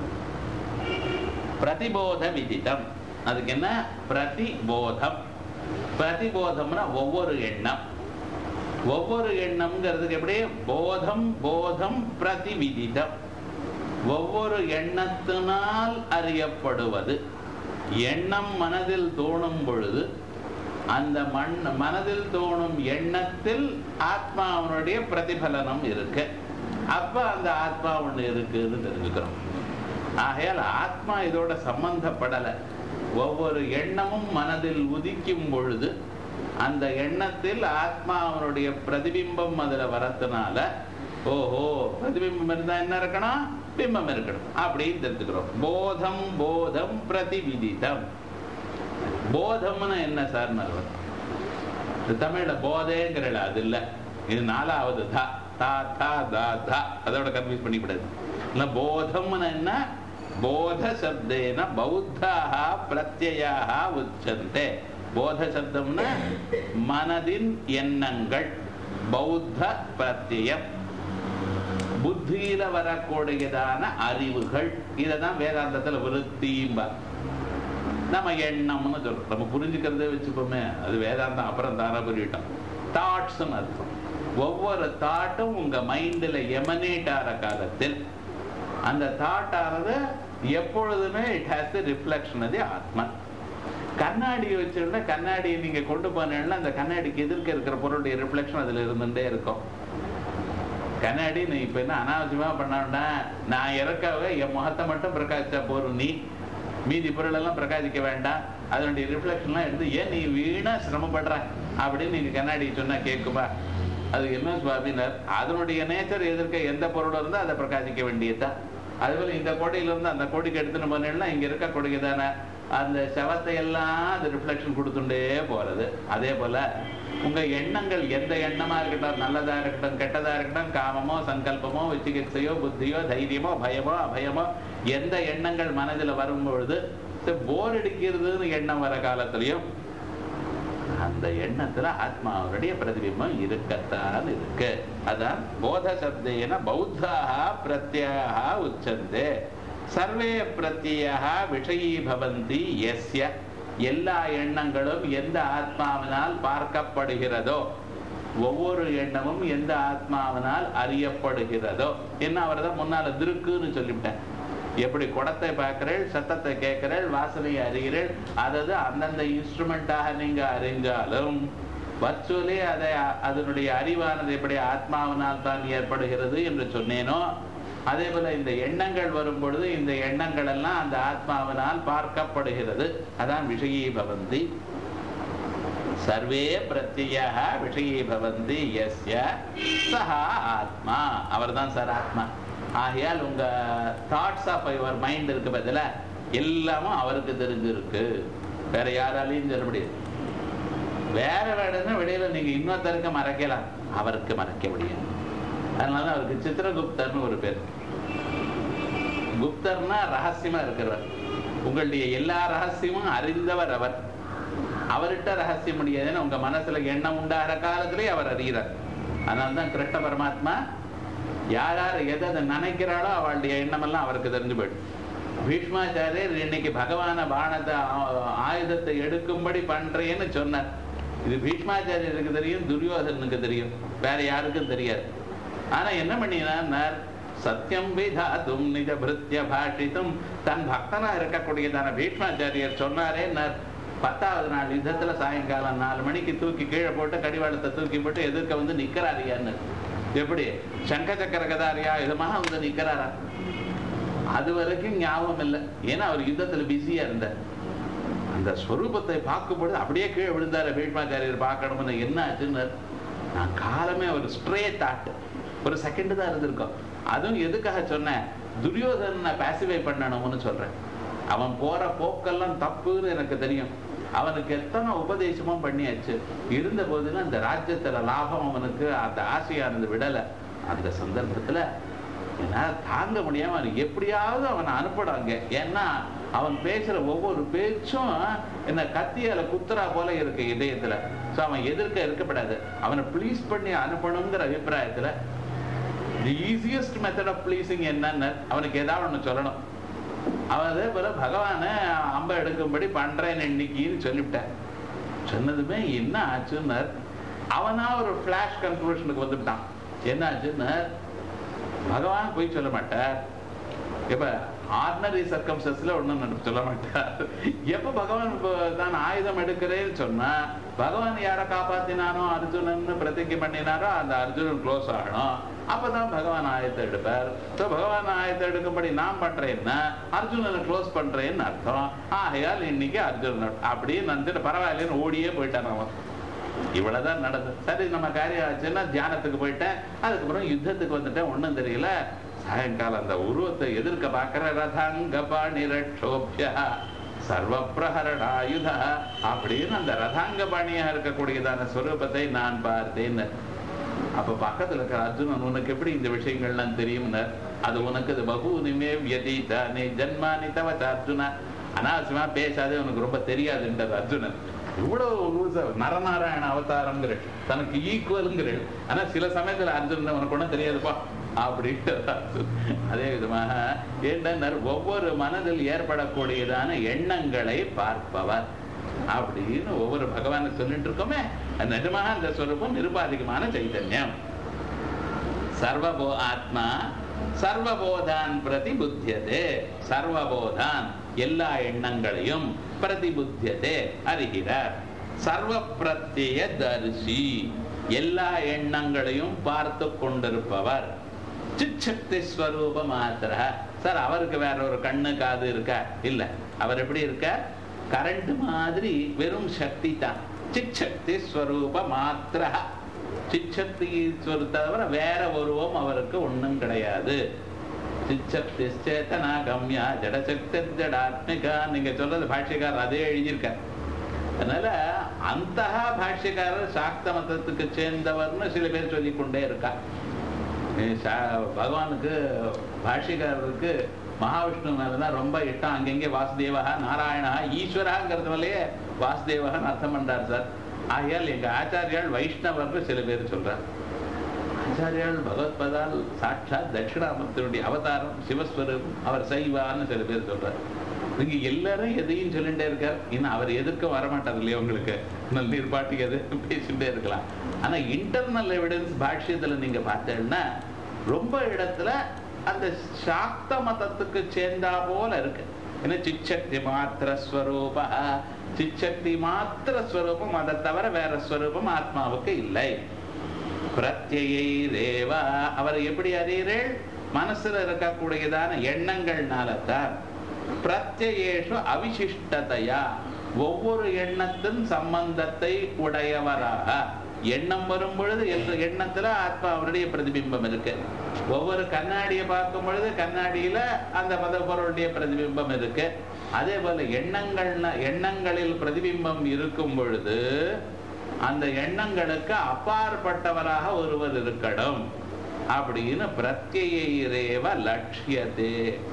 பிரதிபோத விதிதம், அதுக்கு என்ன பிரதிபோதம்? பிரதிபோதம்னா ஒவ்வொரு எண்ணம். ஒவ்வொரு எண்ணம்ங்கிறதுக்கு எப்படி? போதம் போதம் பிரதிவிதிதம், ஒவ்வொரு எண்ணத்தினால் அறியப்படுவது. எண்ணம் மனதில் தோணும் பொழுது அந்த மனதில் தோணும் எண்ணத்தில் ஆத்மாவனுடைய பிரதிபலனம் இருக்கு. அப்ப அந்த ஆத்மா ஒண்ணு இருக்குன்னு தெரிஞ்சுக்கிறோம். ஆகையால் ஆத்மா இதோட சம்பந்தப்படலை. ஒவ்வொரு எண்ணமும் மனதில் உதிக்கும் பொழுது அந்த எண்ணத்தில் ஆத்மாவனுடைய பிரதிபிம்பம் அதுல வரதுனால, ஓஹோ பிரதிபிம்பம் இருந்தா என்ன இருக்கணும், பிம்பம் இருக்கணும் அப்படின்னு தெரிஞ்சுக்கிறோம். போதம் போதம் பிரதிவிதிதம். போதம்னு என்ன சார்? தமிழ்ல போதேங்கிறல அது இல்ல, இது நாலாவது தா தா தா தா தா, அதோட கன்ஃபியூஸ் பண்ணிவிடாது. இல்ல போதம்னு என்ன? போத சப்தேன பௌத்தாக பிரத்யாக உச்சந்தே. போத சப்தம்னா மனதின் எண்ணங்கள், பௌத்த பிரத்யம், புத்தியில வரக்கூடியதான அறிவுகள். இததான் வேதாந்தத்துல விருத்திம்பா. நம்ம எண்ணம்னு சொல்றோம், நம்ம புரிஞ்சுக்கிறதே வச்சுப்போமே, அது வேதாந்தம் அப்புறம் தானே புரியிட்டோம். தாட்ஸ்ன்னு அர்த்தம். ஒவ்வொரு தாட்டும் உங்க மைண்ட்ல எமனேட் ஆகிற காலத்தில் அந்த தாட் ஆனது எப்பொழுதுமே இட் ஹாஸ் தி ரிஃப்ளெக்ஷன் அது ஆத்மா. கண்ணாடி வச்சுருந்தா கண்ணாடியை நீங்க கொண்டு போனீங்கன்னா அந்த கண்ணாடிக்கு எதிர்க்க இருக்கிற பொருளுடைய ரிஃப்ளெக்ஷன் அதுல இருந்துட்டே இருக்கும். கண்ணாடி நீ இப்ப என்ன அனாவசியமா பண்ணா, நான் இறக்காக என் முகத்தை மட்டும் பிரகாசிச்சா போறோம், நீ மீதி பொருள் எல்லாம் பிரகாசிக்க வேண்டாம், அதனுடைய ரிஃப்ளெக்ஷன்லாம் எடுத்து ஏன் நீ வீணா சிரமப்படுற அப்படின்னு நீங்க கண்ணாடி சொன்னா கேட்குமா? அது என்ன சுவாமினர், அதனுடைய நேச்சர் எதிர்க்க எந்த பொருள் இருந்தால் அதை பிரகாசிக்க வேண்டியதுதான். அதுபோல இந்த கோடையில இருந்து அந்த கோடிக்கு எடுத்துன்னு போனேன்னா இங்க இருக்க கொடிக்கு தானே அந்த சவத்தை எல்லாம் அது ரிஃப்ளெக்ஷன் கொடுத்துட்டே போறது. அதே போல உங்க எண்ணங்கள் எந்த எண்ணமா இருக்கட்டும், நல்லதா இருக்கட்டும் கெட்டதா இருக்கட்டும், காமமோ சங்கல்பமோ விசிகிச்சையோ புத்தியோ தைரியமோ பயமோ அபயமோ எந்த எண்ணங்கள் மனதில் வரும்பொழுது போர் அடிக்கிறதுன்னு எண்ணம் வர காலத்திலையும் அந்த எண்ணத்துல ஆத்மாவுடைய பிரதிபிம்பம் இருக்கத்தான் இருக்கு. அதான் போத சப்தேன பௌத்தாக பிரத்யாக உச்சந்தே. சர்வே பிரத்யாக விஷயீ பவந்தி யஸ்ய. எல்லா எண்ணங்களும் எந்த ஆத்மாவினால் பார்க்கப்படுகிறதோ, ஒவ்வொரு எண்ணமும் எந்த ஆத்மாவினால் அறியப்படுகிறதோ. என்ன அவர்தான் முன்னால திருக்குன்னு சொல்லிவிட்டேன். எப்படி குடத்தை பார்க்கிறேள், சத்தத்தை கேட்கிறேள், வாசனையை அறிகிறேள், அதாவது அந்தந்த இன்ஸ்ட்ருமெண்டாக நீங்க அறிஞ்சாலும் வர்ச்சுவலி அதை அதனுடைய அறிவானது எப்படி ஆத்மாவினால் தான் ஏற்படுகிறது என்று சொன்னேனோ, அதே போல இந்த எண்ணங்கள் வரும் பொழுது இந்த எண்ணங்கள் எல்லாம் அந்த ஆத்மாவினால் பார்க்கப்படுகிறது. அதான் விஷயீ பவந்தி. சர்வே பிரத்யக விஷயீ பவந்தி யஸ்ய சஹா ஆத்மா. அவர் தான் சார் ஆத்மா. ஆகையால் உங்க தாட்ஸ் ஆஃப் யுவர் மைண்ட் இருக்கு பதில எல்லாமும் அவருக்கு தெரிஞ்சிருக்கு, வேற யாராலையும் சொல்ல முடியாது. வேற வேடன்னா வெளியில நீங்க இன்னொருத்தருக்கு மறைக்கலாம், அவருக்கு மறைக்க முடியாது. அதனால அவருக்கு சித்திரகுப்தர்னு ஒரு பேர். குப்தர்னா ரகசியமா இருக்கிறவர், உங்களுடைய எல்லா ரகசியமும் அறிந்தவர் அவர். அவர்கிட்ட ரகசியம் முடியாதுன்னு உங்க மனசுல எண்ணம் உண்டாகிற காலத்திலேயே அவர் அறிகிறார். அதனால்தான் கிருஷ்ண பரமாத்மா யார் யார் எதை நினைக்கிறாளோ அவளுடைய எண்ணமெல்லாம் அவருக்கு தெரிஞ்சு போயிடும். பீஷ்மாச்சாரியர் இன்னைக்கு பகவான பானத்தை ஆயுதத்தை எடுக்கும்படி பண்றேன்னு சொன்னார். இது பீஷ்மாச்சாரியருக்கு தெரியும், துரியோதனுக்கு தெரியும், வேற யாருக்கும் தெரியாது. ஆனா என்ன பண்ணினார், சத்தியம் விதாதும் நிஜ பிருத்திய பாஷித்தும், தன் பக்தனா இருக்கக்கூடியதான பீஷ்மாச்சாரியர் சொன்னாரே. 10வது நாள் யுத்தத்துல சாயங்காலம் 4 மணிக்கு தூக்கி கீழே போட்டு கடிவாளத்தை தூக்கி போட்டு எதிர்க்க வந்து நிக்கிறாரியான்னு. எப்படி சங்க சக்கர கதாரியா இதமாக வந்து நிக்கிறாரா? அது வரைக்கும் ஞாபகம் இல்லை, ஏன்னா அவர் யுத்தத்துல பிஸியா இருந்தார். அந்த ஸ்வரூபத்தை பார்க்கும்பொழுது அப்படியே கீழே விழுந்தாரு பீஷ்மாச்சாரியர் பார்க்கணும்னு. என்ன ஆச்சுன்னு, நான் காலமே ஒரு ஸ்ட்ரே தாட், ஒரு செகண்ட் தான் இருந்திருக்கும். அதுவும் எதுக்காக சொன்னேன், துரியோதனனை பாசிஃபை பண்ணணும்னு சொல்றேன். அவன் போற போக்கெல்லாம் தப்புன்னு எனக்கு தெரியும். அவனுக்கு எத்தனை உபதேசமும் பண்ணியாச்சு. இருந்த போதிலும் அந்த ராஜ்யத்துல லாபம் அவனுக்கு அந்த ஆசையானது விடலை. அந்த சந்தர்ப்பத்துல என்னால் தாங்க முடியாம அவனுக்கு எப்படியாவது அவனை அனுப்பிடாங்க. ஏன்னா அவன் பேசுற ஒவ்வொரு பேச்சும் என்ன கத்தியால குத்துறா போல இருக்கு இதயத்துல. ஸோ அவன் எதிர்க்க இருக்கப்படாது. அவனை ப்ளீஸ் பண்ணி அனுப்பணுங்கிற அபிப்பிராயத்துல the easiest method of pleasing என்னன்னு அவனுக்கு ஏதாவது ஒன்று சொல்லணும். அவன் அதே போல பகவானை அம்ப எடுக்கும்படி பண்றேன் இன்னைக்குன்னு சொல்லிவிட்டேன். சொன்னதுமே என்ன ஆச்சுன்னு அவனா ஒரு ஃபிளாஷ் கன்க்ளூஷனுக்கு வந்துவிட்டான். என்ன ஆச்சுன்னு, பகவான் போய் சொல்ல மாட்டார். எப்ப ஆர்டினரி சர்க்கம்ஸ்டன்ஸ்ல ஒன்றும் சொல்ல மாட்டார். எப்ப பகவான் தான் ஆயுதம் எடுக்கிறேன்னு சொன்னா, பகவான் யாரை காப்பாத்தினானோ அர்ஜுனன் பிரதிஜை பண்ணினாரோ அந்த அர்ஜுனன் க்ளோஸ் ஆகணும். அப்பதான் பகவான் ஆயத்தை எடுப்பார். ஸோ பகவான் ஆயத்தை எடுக்கும்படி நான் பண்றேன்னா அர்ஜுனனை க்ளோஸ் பண்றேன்னு அர்த்தம். ஆகையால் இன்னைக்கு அர்ஜுனன் அப்படின்னு நினைச்சிட்டு பரவாயில்லன்னு ஓடியே போயிட்டான் அவன். இவ்வளவுதான் நடந்தது. சரி, நம்ம காரியம் ஆச்சுன்னா தியானத்துக்கு போயிட்டேன். அதுக்கப்புறம் யுத்தத்துக்கு வந்துட்டேன். ஒன்றும் தெரியல. சாயங்காலம் அந்த உருவத்தை எதிர்க்க பார்க்கிற ரதாங்க பாணிரட்சோபியா சர்வ பிரஹரணாயுதா அப்படின்னு அந்த ரதாங்க பாணியா இருக்கக்கூடியதான ஸ்வரூபத்தை நான் பார்த்தேன். அப்ப பக்கத்துல இருக்கிற அர்ஜுனன், உனக்கு எப்படி இந்த விஷயங்கள்லாம் தெரியும்னு. அது உனக்கு அது பகூனிமே வியதீதானே ஜன்மானி தவச்ச அர்ஜுனா, அனாவசியமா பேசாதே, உனக்கு ரொம்ப தெரியாதுன்றது அர்ஜுனன். இவ்வளவு நரநாராயண அவதாரங்கிற தனக்கு ஈக்குவலுங்கிற. ஆனா சில சமயத்துல அர்ஜுனன் உனக்கு ஒன்றும் தெரியாதுப்பா அப்படின்ட்டு. அதே விதமாக என்ன, ஒவ்வொரு மனதில் ஏற்படக்கூடியதான எண்ணங்களை பார்ப்பவர் அப்படின்னு ஒவ்வொரு பகவானை சொல்லிட்டு இருக்கோமே. நிஜமாக அந்த ஸ்வரூபம் நிருபாதிகமான சைத்தன்யம். சர்வபோ ஆத்மா சர்வபோதான் பிரதிபுத்தியதே. சர்வபோதான் எல்லா எண்ணங்களையும் பிரதிபுத்தியதே அறிகிறார். சர்வ பிரத்ய தரிசி எல்லா எண்ணங்களையும் பார்த்து கொண்டிருப்பவர். சிச்சக்தி ஸ்வரூப மாத்திர. சார், அவருக்கு வேற ஒரு கண்ணு காது இருக்கா? இல்ல. அவர் எப்படி இருக்க? கரண்ட் மாதிரி வெறும் சக்தி தான். சிச்சக்தி ஸ்வரூப மாத்திர. சிச்சக்தி தவிர வேற உருவம் அவருக்கு ஒண்ணும் கிடையாது. சிச்சக்தி சேத்தனா கம்யா ஜடசக்தி ஜடாத்மிகா. நீங்க சொல்றது பாஷ்யக்காரர் அதே எழுதியிருக்கார். அதனால அந்த பாஷ்யக்காரர் சாக்த மதத்துக்கு சேர்ந்தவர்னு சில பேர் சொல்லிக்கொண்டே இருக்கா. பகவானுக்கு பாஷ்யக்காரருக்கு மகாவிஷ்ணு மேலதான் ரொம்ப இஷ்டம். அங்கெங்கே வாசுதேவா நாராயணா ஈஸ்வராங்கிறதுனாலேயே வாசுதேவகன்னு அர்த்தம் பண்றார் சார். ஆகையால் எங்க ஆச்சாரியால் வைஷ்ணவர்னு சில பேர் சொல்றார். ஆச்சாரியால் பகவத்பதால் சாட்சாத் தட்சிணாமூர்த்தியுடைய அவதாரம் சிவஸ்வரூபம், அவர் சைவான்னு சில பேர் சொல்றார். நீங்க எல்லாரும் எதையும் சொல்லிட்டே இருக்கார். இன்னும் அவர் எதிர்க்க வரமாட்டார் இல்லையா? உங்களுக்கு நீர் பாட்டுக்கு எது பேசிட்டே இருக்கலாம். ஆனா இன்டர்னல் எவிடன்ஸ் பாஷ்யத்துல நீங்க பார்த்தீங்கன்னா ரொம்ப இடத்துல அந்த சாக்த மதத்துக்கு சேர்ந்தா போல இருக்கு. ஏன்னா சிச்சக்தி மாத்திர ஸ்வரூப, சிச்சக்தி மாத்திர ஸ்வரூபம், அதை தவிர வேற ஸ்வரூபம் ஆத்மாவுக்கு இல்லை. பிரத்யை ரேவா. அவர் எப்படி அறியறேள்? மனசுல இருக்கக்கூடியதான எண்ணங்கள்னால தான். பிரத்யேஷு அவிசிஷ்டதையா, ஒவ்வொரு எண்ணத்தின் சம்பந்தத்தை உடையவராக. எண்ணம் வரும் பொழுது எண்ணத்துல ஆத்மா அவருடைய பிரதிபிம்பம் இருக்கு. ஒவ்வொரு கண்ணாடியை பார்க்கும் பொழுது கண்ணாடியில அந்த பதப்பொருளுடைய பிரதிபிம்பம் இருக்கு. அதே போல எண்ணங்களில் பிரதிபிம்பம் இருக்கும் பொழுது அந்த எண்ணங்களுக்கு அப்பாற்பட்டவராக ஒருவர் இருக்கணும் அப்படின்னு பிரத்யேரேவ லட்சியத்தே.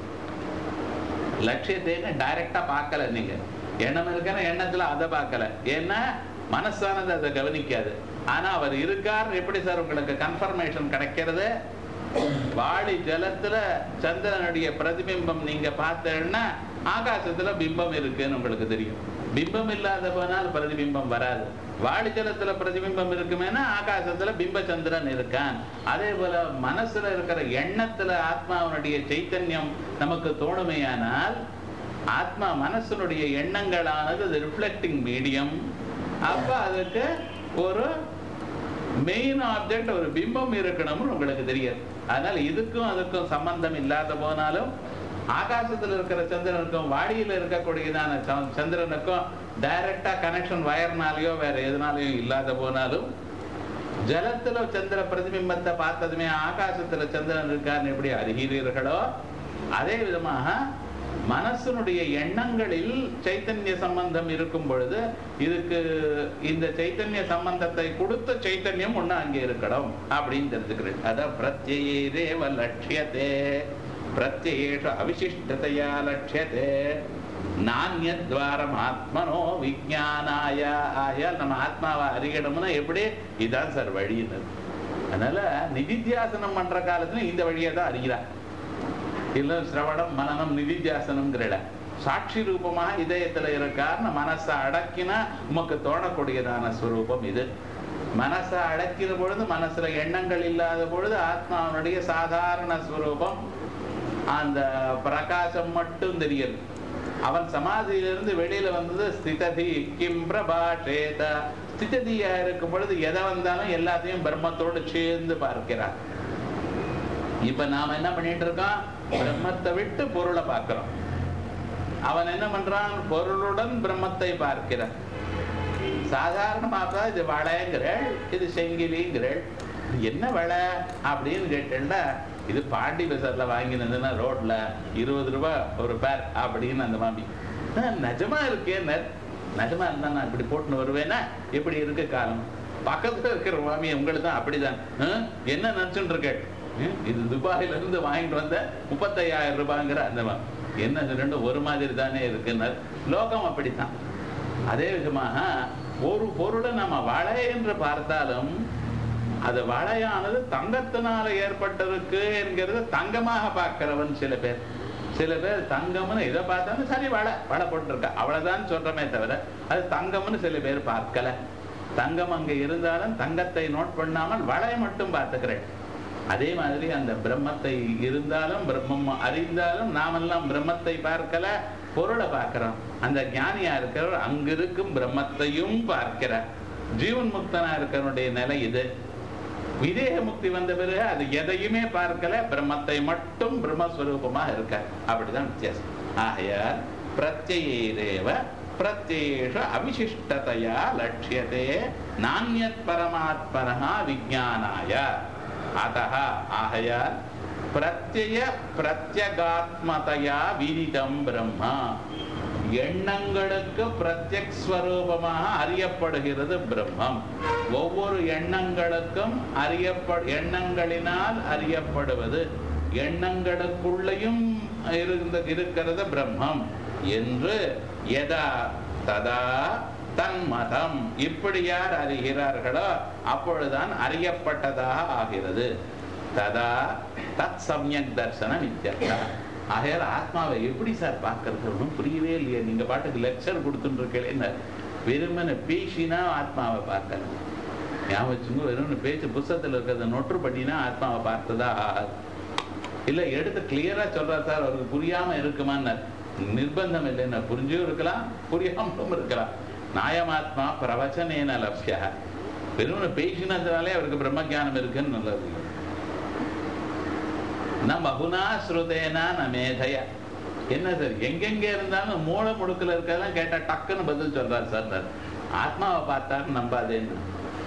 லட்சியத்தைன்னு டைரக்டா பார்க்கல. நீங்க எண்ணம் இருக்கிற எண்ணத்துல அதை பார்க்கல. ஏன்னா மனசானது அதை கவனிக்காது. ஆனா அவர் இருக்கார். எப்படி சார் உங்களுக்கு கன்ஃபர்மேஷன் கிடைக்கிறது? வாளி ஜலத்துல சந்திரனுடைய பிரதிபிம்பம் நீங்க பார்த்தீங்கன்னா ஆகாசத்துல பிம்பம் இருக்குன்னு உங்களுக்கு தெரியும். பிம்பம் இல்லாத போனால் பிரதிபிம்பம் வராது. வாளி ஜலத்துல பிரதிபிம்பம் இருக்குமேனா ஆகாசத்துல பிம்ப சந்திரன் இருக்கான். அதே போல மனசுல இருக்கிற எண்ணத்துல ஆத்மாவனுடைய சைத்தன்யம் நமக்கு தோணுமையானால் ஆத்மா மனசனுடைய எண்ணங்களானது ரிஃப்ளெக்டிங் மீடியம். அப்ப அதுக்கு ஒரு மெயின் ஆப்ஜெக்ட், ஒரு பிம்பம் இருக்கணும்னு உங்களுக்கு தெரியாது. அதனால இதுக்கும் அதுக்கும் சம்பந்தம் இல்லாத போனாலும் ஆகாசத்துல இருக்கிற சந்திரனுக்கும் வாடியில இருக்கக்கூடியதான சந்திரனுக்கும் டைரக்டா கனெக்ஷன் வயர்னாலேயோ வேற எதுனாலையும் இல்லாத போனாலும் ஜலத்துல சந்திர பிரதிபிம்பத்தை பார்த்ததுமே ஆகாசத்துல சந்திரன் இருக்காருன்னு எப்படி அறிகிறீர்களோ அதே விதமாக மனசனுடைய எண்ணங்களில் சைத்தன்ய சம்பந்தம் இருக்கும் பொழுது இதுக்கு இந்த சைத்தன்ய சம்பந்தத்தை கொடுத்த சைத்தன்யம் ஒண்ணு அங்கே இருக்கணும் அப்படின்னு தெரிஞ்சுக்கிறேன். அதான் பிரத்யேரேவ லட்சியதே பிரத்யேஷ அவிசிஷ்டதையா லட்சியதே நான்யத்வாரம் ஆத்மனோ விஜானாய. ஆயால் நம்ம ஆத்மாவை அறியணும்னா எப்படி? இதான் சார் வழின்னு. அதனால நிதித்தியாசனம் பண்ற காலத்துல இந்த வழியை தான் அறிகிறார். இல்ல சிரவணம் மனநம் நிதித்தியாசனம்ங்கிற சாட்சி ரூபமாக இதயத்துல இருக்காருன்னு மனசை அடக்கினா உமக்கு தோணக்கூடியதான ஸ்வரூபம் இது. மனசை அடக்கிற பொழுது மனசுல எண்ணங்கள் இல்லாத பொழுது ஆத்மாவனுடைய சாதாரண ஸ்வரூபம் அந்த பிரகாசம் மட்டும் தெரியுது. அவன் சமாதியிலிருந்து வெளியில வந்தது ஸ்திததி கிம் பிரபாஷேத. ஸ்திததியா இருக்கும் பொழுது எதை வந்தாலும் எல்லாத்தையும் பிரம்மத்தோடு சேர்ந்து பார்க்கிறான். இப்ப நாம என்ன பண்ணிட்டு இருக்கோம்? பிரம்மத்தை விட்டு பொருளை பார்க்கிறோம். அவன் என்ன பண்றான்? பொருளுடன் பிரம்மத்தை பார்க்கிறான். சாதாரணமாக இது வளைங்கிறள், இது செங்கிலிங்கிறள். என்ன வளை அப்படின்னு கேட்டா இது பாண்டி பசார்ல வாங்கினதுன்னா ரோட்ல 20 ரூபாய் ஒரு பேர் அப்படின்னு அந்த மாமி. நிஜமா இருக்கேன், நிஜமா இருந்தா நான் இப்படி போட்டுன்னு வருவேன்னா எப்படி இருக்கு காலம். பக்கத்துல இருக்கிற மாமி உங்களுக்கு தான் அப்படிதான். என்ன நினைச்சுட்டு இருக்கேன்? இது துபாயில இருந்து வாங்கிட்டு வந்த 35,000 ரூபாய்ங்கிற அந்த மாமி. என்ன ரெண்டும் ஒரு மாதிரி தானே இருக்குன்னு. லோகம் அப்படித்தான். அதே விதமாக ஒரு பொருளை நம்ம வளை என்று பார்த்தாலும் அது வளையானது தங்கத்தினால ஏற்பட்டிருக்கு என்கிறது தங்கமாக பார்க்கிறவன் சில பேர். சில பேர் தங்கம்னு இதை பார்த்தாலும் சரி வளை போட்டிருக்க அவ்வளவுதான் சொல்றமே தவிர அது தங்கம்னு சில பேர் பார்க்கல. தங்கம் அங்க இருந்தாலும் தங்கத்தை நோட் பண்ணாமல் வளையை மட்டும் பார்த்துக்கிறேன். அதே மாதிரி அந்த பிரம்மத்தை இருந்தாலும் பிரம்மம் அறிந்தாலும் நாமெல்லாம் பிரம்மத்தை பார்க்கல, பொருளை பார்க்கிறோம். அந்த ஞானியா இருக்கிறவர் அங்கிருக்கும் பிரம்மத்தையும் பார்க்கிறார். ஜீவன் முக்தனா இருக்கிறவனுடைய நிலை இது. விதேக முக்தி வந்த பிறகு அது எதையுமே பார்க்கல, பிரம்மத்தை மட்டும் பிரம்மஸ்வரூபமாக இருக்க. அப்படிதான் வித்தியாசம். ஆகையால் பிரத்யேரேவ பிரத்யேஷ அவிசிஷ்டதையா லட்சியதே நான்யத் பரமாத்மனஹ விஜானாய. அதஹ ஆகையால் பிரத்யய பிரத்யகாத்மதையா விதிதம் பிரம்ம. எண்ணங்களுக்கு பிரத்யக்ஸ்வரூபமாக அறியப்படுகிறது பிரம்மம். ஒவ்வொரு எண்ணங்களுக்கும் எண்ணங்களினால் அறியப்படுவது, எண்ணங்களுக்குள்ளையும் இருக்கிறது பிரம்மம் என்று யதா ததா தன்மதம் இப்படி யார் அறிகிறார்களோ அப்பொழுதுதான் அறியப்பட்டதாக ஆகிறது. ததா தத் சம்யக் தர்சனம் இத்யர்த்தா. ஆகையால் ஆத்மாவை எப்படி சார் பார்க்கறது ஒன்றும் புரியவே இல்லையே. நீங்க பாட்டுக்கு லெக்சர் கொடுத்துட்டு இருக்கேன்னு வெறுமனை பேசினா ஆத்மாவை பார்க்கணும். ஞாபகம் வச்சுங்க, வெறுமனை பேச்சு புத்தகத்தில் இருக்கிறத நொற்று பண்ணினா ஆத்மாவை பார்த்ததா இல்ல. எடுத்து கிளியரா சொல்றா சார், அவருக்கு புரியாம இருக்குமான்னு நிர்பந்தம் இல்லைன்னா புரிஞ்சும் இருக்கலாம் புரியாமலும் இருக்கலாம். நாயமாத்மா பிரவச்சனேன லப்யா. வெறுமனை பேசினதுனாலே அவருக்கு பிரம்மஜானம் இருக்குன்னு நல்லது. பகுனா ஸ்ருதேனா மேதையா. என்ன சார் எங்கெங்க இருந்தாலும் மூளை முடுக்கல இருக்கதான் கேட்டா டக்குன்னு பதில் சொல்றாரு சார். ஆத்மாவை பார்த்தாரு நம்பாதேன்னு.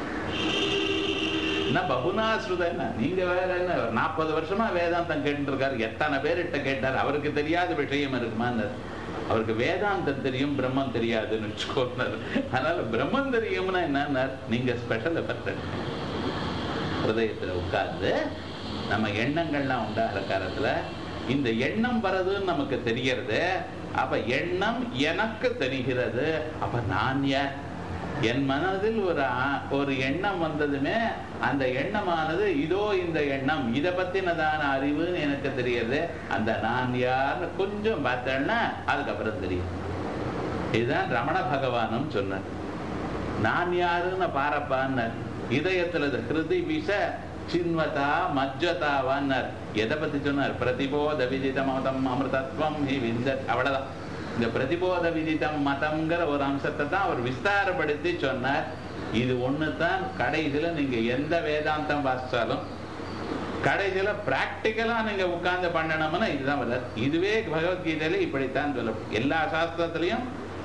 பகுனா ஸ்ருதேனா நீங்க வேற என்ன 40 வருஷமா வேதாந்தம் கேட்டு இருக்காரு. எத்தனை பேர்கிட்ட கேட்டார். அவருக்கு தெரியாத விஷயம் இருக்குமான்னு. அவருக்கு வேதாந்தம் தெரியும், பிரம்மம் தெரியாதுன்னு வச்சுக்கோன்னாரு. அதனால பிரம்மம் தெரியும்னா என்ன, நீங்க ஸ்பெஷல் எஃபர்ட் ஹிருதயத்துல உட்கார்ந்து நம்ம எண்ணங்கள்லாம் உண்டாகிற காலத்துல இந்த எண்ணம் வர்றதுன்னு நமக்கு தெரியறது. அப்ப எண்ணம் எனக்கு தெரிகிறது. அப்ப நான் யார்? என் மனதில் ஒரு எண்ணம் வந்ததுமே அந்த எண்ணமானது இதோ இந்த எண்ணம் இதை பத்தினதான அறிவுன்னு எனக்கு தெரியுது. அந்த நான் யார்னு கொஞ்சம் பார்த்தேன்னா அதுக்கப்புறம் தெரியும். இதுதான் ரமண பகவானும் சொன்னார். நான் யாருன்னு பாரப்பான்னு இதயத்துல ஹிருதி விஷ சின்வதா மஜ்ஜதாவான்னார். எதை பத்தி சொன்னார்? பிரதிபோத விதிதம் மதம் அமிர்தத்வம் ஹி விந்தத். அவ்வளவுதான். இந்த பிரதிபோத விதிதம் மதம்ங்கிற ஒரு அம்சத்தை தான் அவர் விஸ்தாரப்படுத்தி சொன்னார். இது ஒண்ணுதான் கடைசியில நீங்க எந்த வேதாந்தம் வாசிச்சாலும் கடைசியில பிராக்டிக்கலா நீங்க உட்கார்ந்து பண்ணணும்னா இதுதான் வர. இதுவே பகவத்கீதையில இப்படித்தான் சொல்ல. எல்லா சாஸ்திரத்திலையும்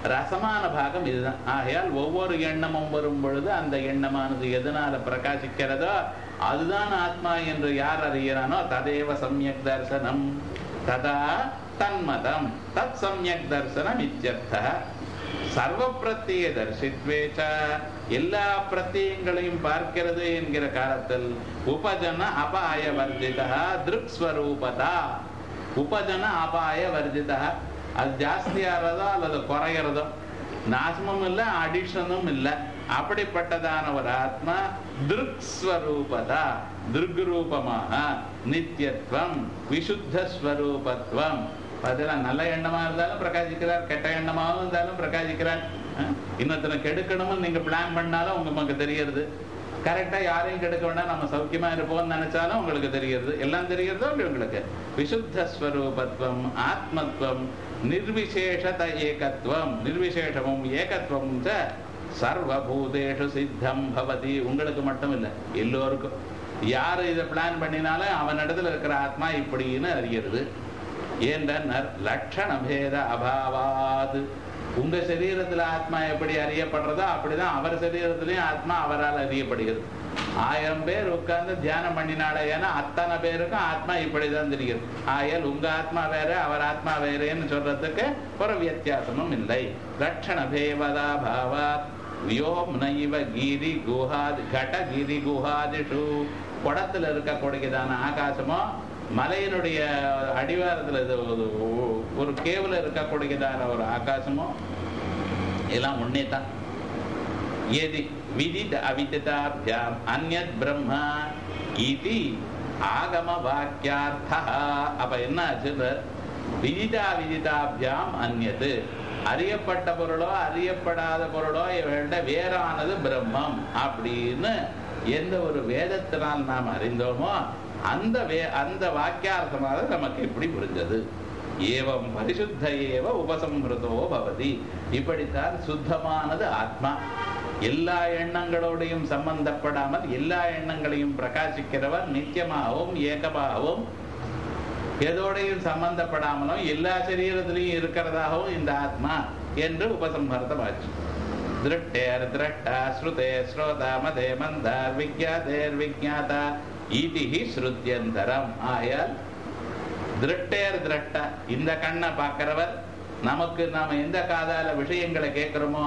ரசமான பாகம் இதுதான். ஆகையால் ஒவ்வொரு எண்ணமும் வரும் பொழுது அந்த எண்ணமானது எதனால பிரகாசிக்கிறதோ அதுதான் ஆத்மா என்று யார் அறிகிறானோ ததேவ சம்யக் தர்சனம் ததா தன்மதம் தத் சம்யக் தர்சனம் இத்யர்த்தः. சர்வ பிரத்ய தர்சித்வேச்ச எல்லா பிரத்யங்களையும் பார்க்கிறது என்கிற காலத்தில் உபஜன அபாய வர்ஜிதா திருக்ஸ்வரூபதா. உபஜன அபாய வர்ஜிதா, அது ஜாஸ்தியாகிறதோ அல்லது குறைகிறதோ, நாசமும் இல்லை அடிஷனும் இல்லை, அப்படிப்பட்டதான ஒரு ஆத்மா திருக்ஸ்வரூபதா, திருக்ரூபமாக நித்தியத்துவம் விசுத்தஸ்வரூபத்துவம். அதெல்லாம் நல்ல எண்ணமா இருந்தாலும் பிரகாசிக்கிறார், கெட்ட எண்ணமாகவும் இருந்தாலும் பிரகாசிக்கிறார். இன்னொருத்தனை கெடுக்கணும்னு நீங்க பிளான் பண்ணாலும் உங்களுக்கு தெரிகிறது. கரெக்டா யாரையும் கெடுக்க வேண்டாம், நம்ம சௌக்கியமா இருப்போம்னு நினைச்சாலும் உங்களுக்கு தெரிகிறது. எல்லாம் தெரிகிறதோ உங்களுக்கு. விசுத்தஸ்வரூபத்துவம் ஆத்மத்துவம் நிர்விசேஷத ஏகத்துவம், நிர்விசேஷமும் ஏகத்துவம் சர்வபூதேஷு சித்தம் பவதி. உங்களுக்கு மட்டும் இல்லை, எல்லோருக்கும். யாரு இதை பிளான் பண்ணினாலும் அவன் இடத்துல இருக்கிற ஆத்மா இப்படின்னு அறிகிறது. ஏன்றார் லட்சண பேத அபாவாது. உங்க சரீரத்துல ஆத்மா எப்படி அறியப்படுறதோ அப்படிதான் அவர் சரீரத்திலையும் ஆத்மா அவரால் அறியப்படுகிறது. 1000 பேர் உட்கார்ந்து தியானம் பண்ணினாலே ஏன்னா அத்தனை பேருக்கும் ஆத்மா இப்படிதான் தெரிகிறது. ஆயல் உங்க ஆத்மா வேற அவர் ஆத்மா வேறேன்னு சொல்றதுக்கு ஒரு வித்தியாசமும் இல்லை. லட்சண பேவதா பாவாத் வியோம் நைவ கிரி குஹாதி கட கிரி குஹாதிஷு. குடத்துல இருக்கக்கூடியதான ஆகாசமோ மலையினுடைய அடிவாரத்துல ஒரு கேவுல இருக்கக்கூடியதான ஒரு ஆகாசமோ எல்லாம் ஒன்னே தான். எதி விதித் அவிதிதாப்யாம் அன்யத் பிரம்மா இதி ஆகம வாக்கியார்த்தா. அப்ப என்ன ஆச்சு? விதிதா விதிதாப்யாம் அன்யது, அறியப்பட்ட பொருளோ அறியப்படாத பொருளோ இவர்கள வேறானது பிரம்மம் அப்படின்னு எந்த ஒரு வேதத்தினால் நாம் அறிந்தோமோ அந்த வாக்கியார்த்தமாக நமக்கு எப்படி புரிஞ்சது? ஏவம் பரிசுத்த ஏவ உபசம்ஹிருதோ பவதி. இப்படித்தான் சுத்தமானது ஆத்மா. எல்லா எண்ணங்களோடையும் சம்பந்தப்படாமல் எல்லா எண்ணங்களையும் பிரகாசிக்கிறவர், நித்தியமாகவும் ஏகமாகவும் எதோடையும் சம்பந்தப்படாமலும் எல்லா சரீரத்திலையும் இருக்கிறதாகவும் இந்த ஆத்மா என்று உபசம்ஹிருதமாச்சு. திருட்டேர் திரட்டா ஸ்ருதே ஸ்ரோதா மதே மந்தார் விக்யாதேர் விக்ஞாதா ஈதிஹி ஸ்ருத்யந்தரம். ஆயால் திருட்டேர் திரட்ட, இந்த கண்ணை பார்க்கிறவர், நமக்கு நாம எந்த காதால விஷயங்களை கேட்கிறோமோ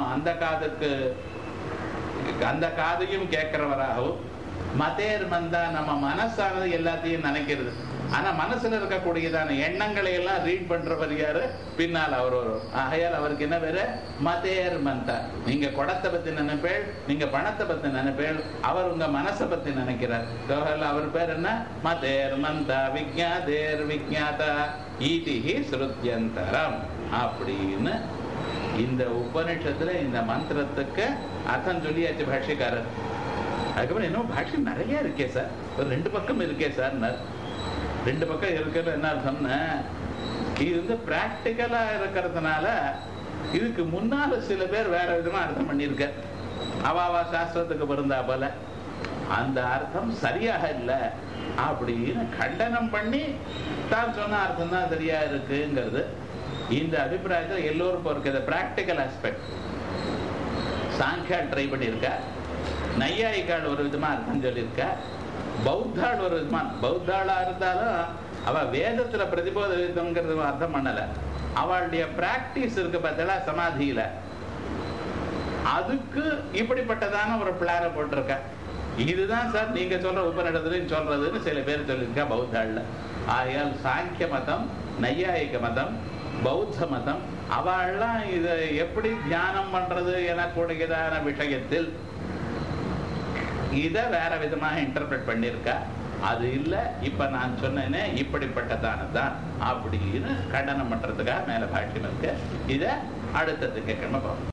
அந்த காதையும் கேட்கிறவராகவும், மதேர் மந்தா நம்ம மனசானது எல்லாத்தையும் நினைக்கிறது. ஆனா மனசுல இருக்கக்கூடியதான எண்ணங்களை எல்லாம் ரீட் பண்றவர் யாரு? பின்னால் அவர் வரும். ஆகையால் அவருக்கு என்ன பேரு? மதேர் மந்தா. நீங்க குடத்தை பத்தி நினைப்பேள், நீங்க பணத்தை பத்தி நினைப்பேள், அவர் உங்க மனசை பத்தி நினைக்கிறார். அவர் பேர் என்ன? மதேர் மந்தா விக்ஞாதேர் விக்ஞாதா ஈதிஹி ஸ்ருத்யந்தரம் அப்படின்னு இந்த உபநிஷத்துல இந்த மந்திரத்துக்கு அர்த்தம் சொல்லியாச்சு பாஷ்யக்காரர். அதுக்கப்புறம் இன்னும் பாஷ்யம் நிறைய இருக்கே சார், ஒரு 2 பக்கம் இருக்கே சார். 2 பக்கம் இருக்கிறது என்ன அர்த்தம்னா, இது பிராக்டிக்கலா இருக்கிறதுனால இதுக்கு முன்னால சில பேர் வேற விதமா அர்த்தம் பண்ணியிருக்க. அவாவா சாஸ்திரத்துக்கு பொருந்தா போல அந்த அர்த்தம் சரியாக இல்லை அப்படின்னு கண்டனம் பண்ணி தான் சொன்ன அர்த்தம் தான் சரியா இருக்குங்கிறது இந்த அபிப்பிராயத்தில் எல்லோருக்கும் இருக்கிற பிராக்டிக்கல் ஆஸ்பெக்ட். சாங்கியா ட்ரை பண்ணியிருக்க, நையாயிக்கால் ஒரு விதமா அர்த்தம் சொல்லியிருக்க, பௌத்தாள் ஒரு விதமா. பௌத்தாளா இருந்தாலும் அவ வேதத்துல பிரதிபோதித்தம்ங்கிறது அர்த்தம் பண்ணல. அவளுடைய பிராக்டிஸ் இருக்கு பார்த்தா சமாதியில, அதுக்கு இப்படிப்பட்டதான ஒரு பிளான போட்டிருக்க. இதுதான் சார் நீங்க சொல்ற உபநிடத்துலன்னு சொல்றதுன்னு சில பேர் சொல்லியிருக்கா பௌத்தாள்ல. ஆகையால் சாங்கிய மதம், நையாயிக மதம், பௌத்த மதம் அவள்லாம் இதை எப்படி தியானம் பண்றது எனக்கூடியதான விஷயத்தில் இதை வேற விதமாக இன்டர்பிரட் பண்ணியிருக்கா. அது இல்லை இப்ப நான் சொன்னேனே இப்படிப்பட்டதானதான் அப்படின்னு கண்டனம் பண்றதுக்காக மேல பாஷ்யம் இருக்கு. இதை அடுத்ததுக்கு கிளம்ப போறோம்.